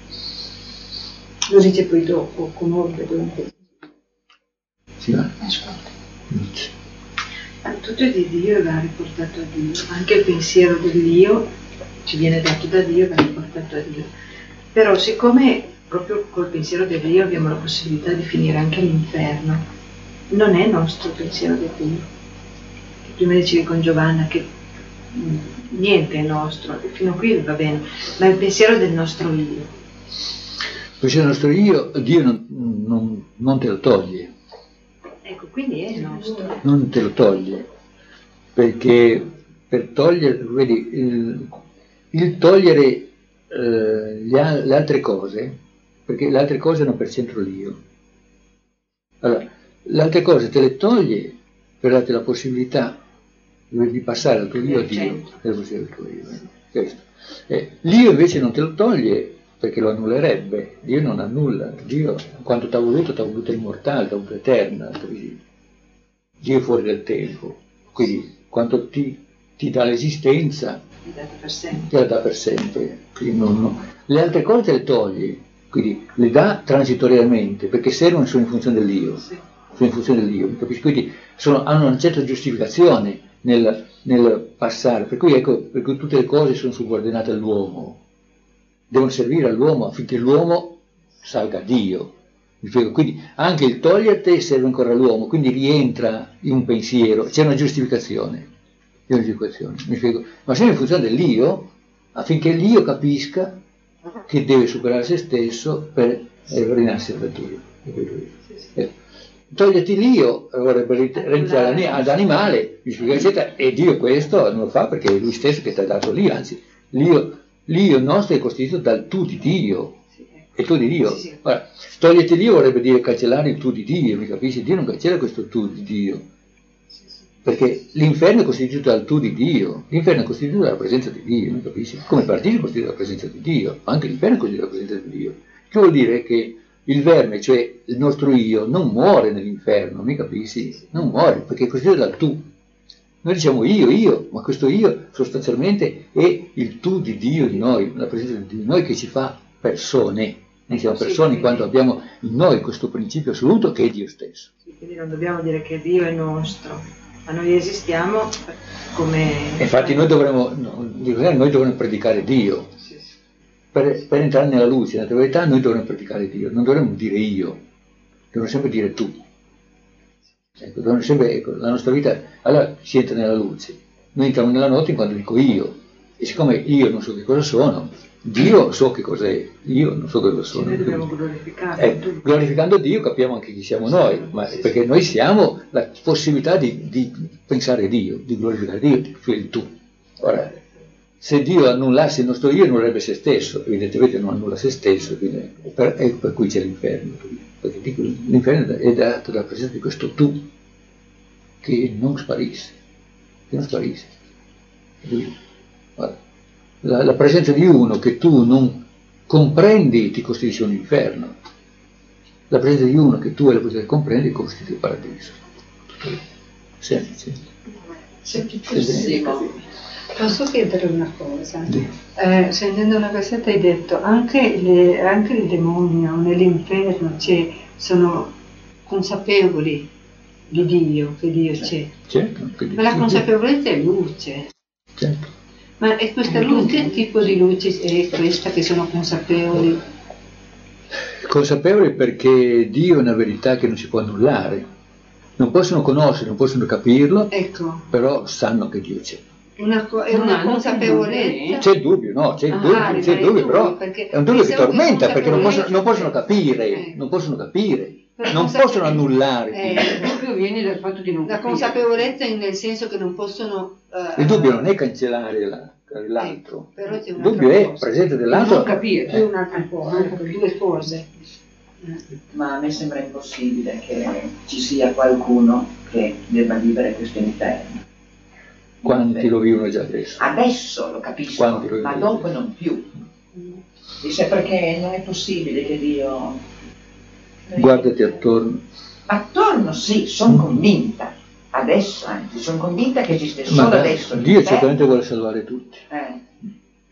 Lo dice poi dopo, con ordine dunque. Sì, va. Ascolta. Ma tutto è di Dio, va riportato a Dio, anche il pensiero dell'io ci viene dato da Dio, va riportato a Dio. Però siccome proprio col pensiero dell'io abbiamo la possibilità di finire anche all'inferno, non è nostro il pensiero del Dio. Prima dicevi con Giovanna che mh, niente è nostro, fino a qui va bene, ma il pensiero del nostro io. Il pensiero del nostro io, Dio non, non, non te lo toglie. Ecco, quindi è nostro. Non te lo toglie, perché per togliere, vedi, il, il togliere eh, le, al- le altre cose, perché le altre cose hanno per centro l'io. Allora, le altre cose te le toglie per darti la possibilità di passare dal tuo io a Dio. Della possibilità del tuo io, eh. Questo. Eh, l'io invece non te lo toglie perché lo annullerebbe. Dio non annulla. Dio, quanto ti ha voluto, ti ha voluto immortale, ti ha voluto eterna. Così. Dio è fuori del tempo. Quindi, quanto ti, ti dà l'esistenza, È dato per sempre. te la dà per sempre. Quindi non- non- Le altre cose te le toglie, quindi le dà transitoriamente, perché servono sono in funzione dell'io. Sono in funzione dell'io, mi capisci? Quindi sono- hanno una certa giustificazione nel, nel passare. Per cui, ecco, per cui tutte le cose sono subordinate all'uomo. Devono servire all'uomo affinché l'uomo salga a Dio. Mi spiego? Quindi anche il toglierti serve ancora all'uomo, quindi rientra in un pensiero, c'è una giustificazione. C'è una giustificazione, mi spiego? Ma sempre in funzione dell'io, affinché l'io capisca che deve superare se stesso per eh, rinascere da Dio. Eh, Toglierti l'io vorrebbe rendiare ad animale, mi spiego, eccetera, e Dio questo non lo fa perché è lui stesso che ti ha dato l'io, anzi l'io, l'io nostro è costituito dal tu di Dio. E tu di Dio. Ora, toglierti l'io vorrebbe dire cancellare il tu di Dio, mi capisci? Dio non cancella questo tu di Dio. Perché l'inferno è costituito dal tu di Dio, l'inferno è costituito dalla presenza di Dio, mi capisci? Come il paradiso è costituito dalla presenza di Dio, ma anche l'inferno è costituito dalla presenza di Dio. Che vuol dire che il verme, cioè il nostro io, non muore nell'inferno, mi capisci? Non muore, perché è costituito dal tu. Noi diciamo io, io, ma questo io sostanzialmente è il tu di Dio di noi, la presenza di Dio di noi che ci fa persone. Noi siamo persone in quanto abbiamo in noi questo principio assoluto che è Dio stesso. Sì, quindi non dobbiamo dire che Dio è nostro, ma noi esistiamo come... Infatti noi dovremmo, no, noi dovremmo predicare Dio. Per, per entrare nella luce, nella verità, noi dovremmo predicare Dio, non dovremmo dire io, dovremmo sempre dire tu. Ecco, dovremmo sempre, ecco, la nostra vita, allora si entra nella luce. Noi entriamo nella notte in quando dico io, e siccome io non so che cosa sono, Dio so che cos'è, io non so cosa sono. Noi dobbiamo glorificare. Eh, glorificando Dio capiamo anche chi siamo noi, ma perché noi siamo la possibilità di, di pensare Dio, di glorificare Dio, cioè il tu. Ora, se Dio annullasse il nostro io, annullerebbe se stesso, evidentemente non annulla se stesso, quindi è per, è per cui c'è l'inferno. Perché dico, l'inferno è dato dalla presenza di questo tu che non sparisce, che non sparisce. Guarda, la, la presenza di uno che tu non comprendi ti costituisce un inferno. La presenza di uno che tu hai la possibilità di comprendere costituisce il paradiso. Semplice. Semplicissimo. Posso chiedere una cosa? Eh, sentendo una cassetta hai detto anche, le, anche il demonio nell'inferno c'è, sono consapevoli di Dio, che Dio c'è. Certo, Ma la consapevolezza è luce. Certo. Ma è questa luce, che tipo di luce è questa che sono consapevoli? Consapevoli perché Dio è una verità che non si può annullare. Non possono conoscere, non possono capirlo, Ecco. però sanno che Dio c'è. Una, co- è una consapevolezza. C'è il dubbio, no, c'è il Ah, dubbio, c'è il il dubbio, dubbio, però perché è un dubbio che pensavo che tormenta perché non possono, non possono consapevolezza- capire, non possono capire, Però non consape- possono annullare. Eh, Il dubbio viene dal fatto di non La capire. consapevolezza nel senso che non possono... eh, Il dubbio non è cancellare la- l'altro, però c'è il un'altra dubbio è cosa. presenza dell'altro. Non capire. C'è un'altra cosa, ecco, due cose. Ma a me sembra impossibile che ci sia qualcuno che debba vivere questo inferno. Quanti lo vivono già adesso? Adesso lo capisco, Quanti lo ma vivono? dopo non più. Dice perché non è possibile che Dio... Guardati attorno. Attorno sì, sono convinta. Adesso anzi, sono convinta che esiste solo Ma adesso. Dio l'inferno. certamente vuole salvare tutti. Eh.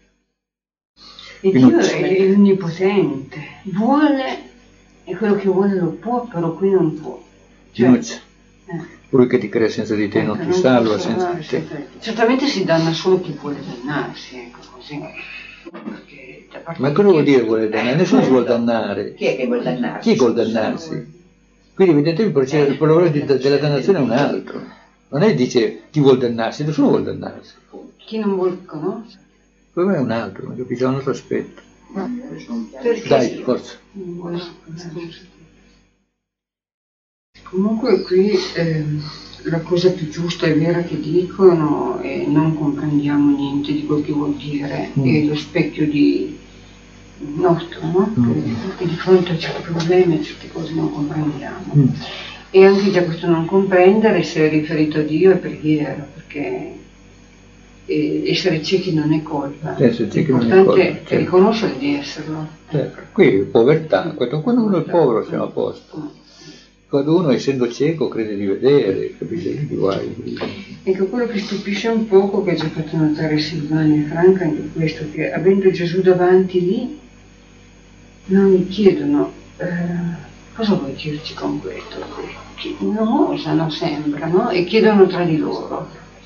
E Dio è l'onnipotente, vuole, e quello che vuole lo può, però qui non può. Cioè, Dinuccia, eh, Colui che ti crea senza di te non ecco, ti non salva può senza salvare di te. senza di te. Certamente si danna solo chi vuole dannarsi, ecco così. Perché da parte Ma di cosa vuol Dio- dire vuole dannare? Nessuno si vuole dannare. Chi è che vuole dannarsi? Chi vuol dannarsi? Quindi evidentemente il processo- il problema di- della dannazione è un altro. Non è dice chi vuol dannarsi, nessuno vuole dannarsi. Chi non vuole conoscere. Il problema è un altro, non capisce un altro aspetto. Perché Dai, forza. non vuole conoscere. Comunque qui ehm, la cosa più giusta e vera che dicono e non comprendiamo niente di quel che vuol dire, Mm. è lo specchio di nostro, no? Mm. Che, che di fronte a certi problemi, a certe cose non comprendiamo. Mm. E anche già questo non comprendere, se è riferito a Dio, è preghiera, perché eh, essere ciechi non è colpa. Essere ciechi non è L'importante colpa, è certo. riconoscere di esserlo. Certo. Qui povertà, quando quando uno è povero siamo a posto. Quando uno, essendo cieco, crede di vedere, capisce che guai. Ecco, quello che stupisce un poco, che ha già fatto notare Silvania e Franca, anche questo, che avendo Gesù davanti lì, non gli chiedono eh, cosa vuoi dirci con questo? Chi- Non osano, sembra, no? E chiedono tra di loro.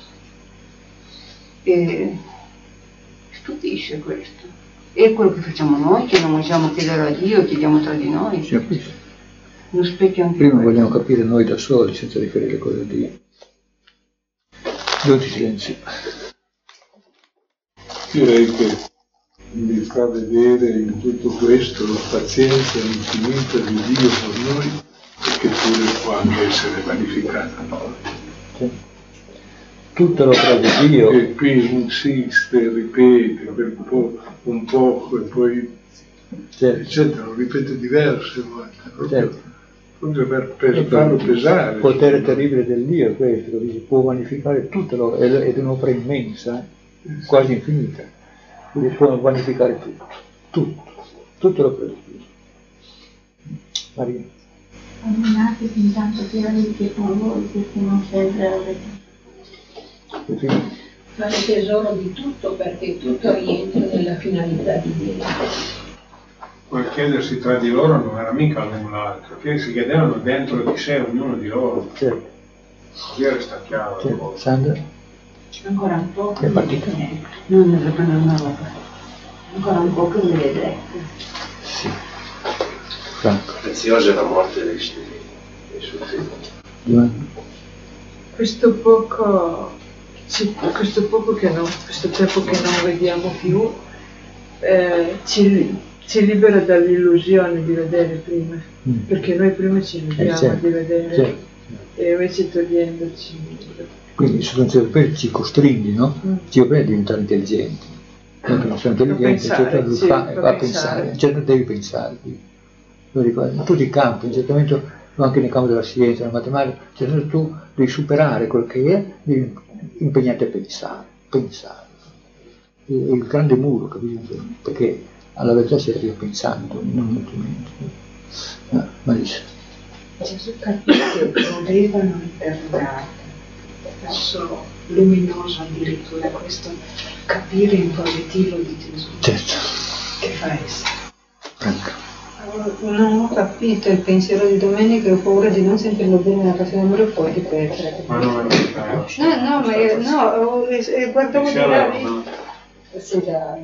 E stupisce questo. E quello che facciamo noi, che non osiamo chiedere a Dio, chiediamo tra di noi. Si capisce. Non specchia anche Prima questo. vogliamo capire noi da soli, senza riferire le cose a Dio. Due di silenzio. Direi che mi fa vedere in tutto questo la pazienza infinita di Dio con noi e che pure può anche essere vanificata. Sì. Tutto l'opera di Dio. E qui insiste, ripete per un po', un poco e poi Certo. eccetera, lo ripete diverse volte, proprio, Certo. proprio per, per farlo pesare. Il potere terribile del Dio è questo, dice, può vanificare tutto, lo- ed è un'opera immensa, eh, quasi infinita, quindi può vanificare tutto, tutto, tutto l'opera di Dio. Maria. Amminate fin tanto piani che con voi, perché non sempre avete. Fare tesoro di tutto perché tutto rientra nella finalità di Dio. Quel chiedersi tra di loro non era mica l'un l'altro, che si chiedevano dentro di sé ognuno di loro. Certo. Così resta chiaro. Certo. Sandra? Ancora un po'. È partita? Non è proprio una roba. Ancora un po' che mi vedrete. Sì. Franco. Preziosa è la morte dei suoi, dei suoi figli. Questo poco, ci- questo poco che non, questo tempo che non vediamo più, eh, ci, ci libera dall'illusione di vedere prima, Mm. perché noi prima ci illudiamo Eh, certo, di vedere, certo. e invece togliendoci. Quindi sostanzialmente ci costringi, no? Mm. Ci obbliga a diventare intelligenti. Noi che non siamo intelligenti, pensare, certo, sì, fa, a fa pensare. pensare, certo devi pensare. Lo dico, in tutti i campi, certamente anche nel campo della scienza, della matematica, cioè tu devi superare quel che è, devi impegnarti a pensare, pensare. È il grande muro, capisci? Perché alla verità si arriva pensando, non altrimenti. Ah, Marisa. Gesù capì che volevano interrogare, verso luminoso addirittura questo capire in positivo di Gesù. Certo. Che fa essere? Franca. Non ho capito il pensiero di domenica e ho paura di non sentirlo bene la passione, me lo puoi ripetere? Ma non è vero. No, no, ma io, no, ho- eh, guardavo di là, se, da,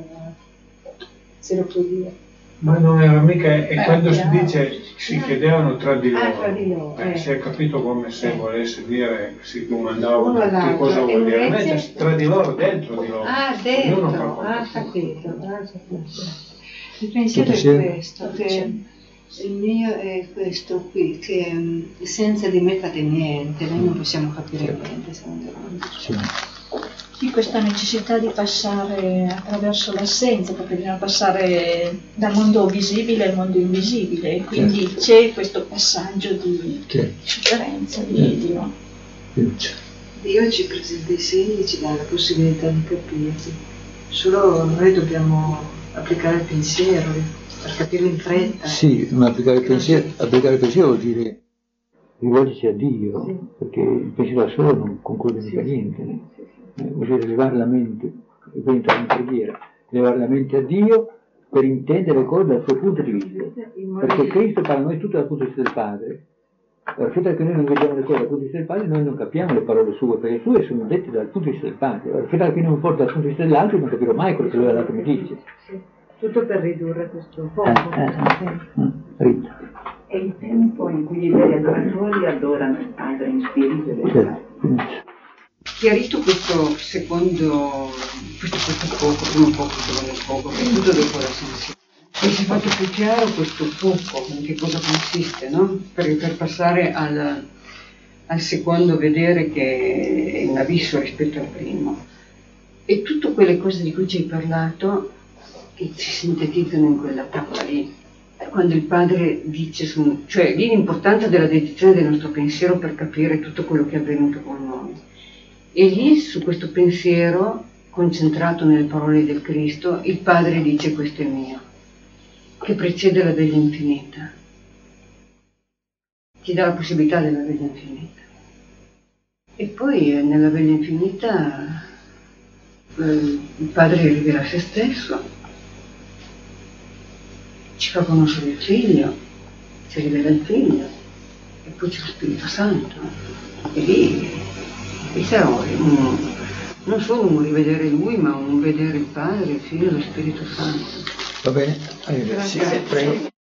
se lo puoi dire. Ma non era mica, e Eh, quando si chiaro. dice si chiedevano tra di loro, Ah, tra di loro, eh, eh. si è capito come se Eh. volesse dire, si Uno domandavano che all'altro, cosa e vuol dire, invece- invece tra di loro, dentro di loro. Ah, Ognuno fa dentro, come ah, si capito, ah, capito. Il pensiero Tutti è insieme? questo, che il mio è questo qui, che mm, senza di me fate niente, noi non possiamo capire niente, siamo davanti. Sì. Sì, questa necessità di passare attraverso l'assenza, perché bisogna passare dal mondo visibile al mondo invisibile, e quindi c'è questo passaggio di Certo. sofferenza, di Certo. Dio. Fiducia. Dio ci presenta i segni e ci dà la possibilità di capirli, solo noi dobbiamo applicare il pensiero per capirlo in fretta. Sì, ma applicare il pensiero, applicare il pensiero vuol dire rivolgersi a Dio, perché il pensiero da solo non conclude mica niente. Eh, Vuol dire elevare la mente, e poi entrare in preghiera, elevare la mente a Dio per intendere le cose dal suo punto di vista. Perché Cristo parla a noi tutto dal punto di vista del Padre. Allora, il fatto che noi non vediamo le cose dal punto di vista del Padre, noi non capiamo le parole sue, perché le sue sono dette dal punto di vista del Padre. Allora, il fatto che non porta dal punto di vista dell'altro, non capirò mai quello che lui dall'altro mi dice. Tutto per ridurre questo poco. Eh, eh, Rita. È il tempo in cui i veri adoratori adorano il Padre in spirito e verità. Certo. Chiarito questo secondo, questo, questo poco, primo poco, secondo poco, che è tutto dopo la sensibilità. Mi si è fatto più chiaro questo poco, in che cosa consiste, no? Per, per passare al, al secondo vedere che è un abisso rispetto al primo. E tutte quelle cose di cui ci hai parlato, che si sintetizzano in quella tappa lì, quando il padre dice, su, cioè lì l'importanza della dedizione del nostro pensiero per capire tutto quello che è avvenuto con noi. E lì su questo pensiero, concentrato nelle parole del Cristo, il padre dice questo è mio, che precede la veglia infinita, ci dà la possibilità della veglia infinita. E poi eh, nella veglia infinita eh, il padre rivela se stesso, ci fa conoscere il figlio, ci rivela il figlio, e poi c'è lo Spirito Santo. E lì, lì c'è un, non solo un rivedere lui, ma un vedere il Padre, il Figlio e lo Spirito Santo. Va bene? Arrivederci. Grazie. Prego.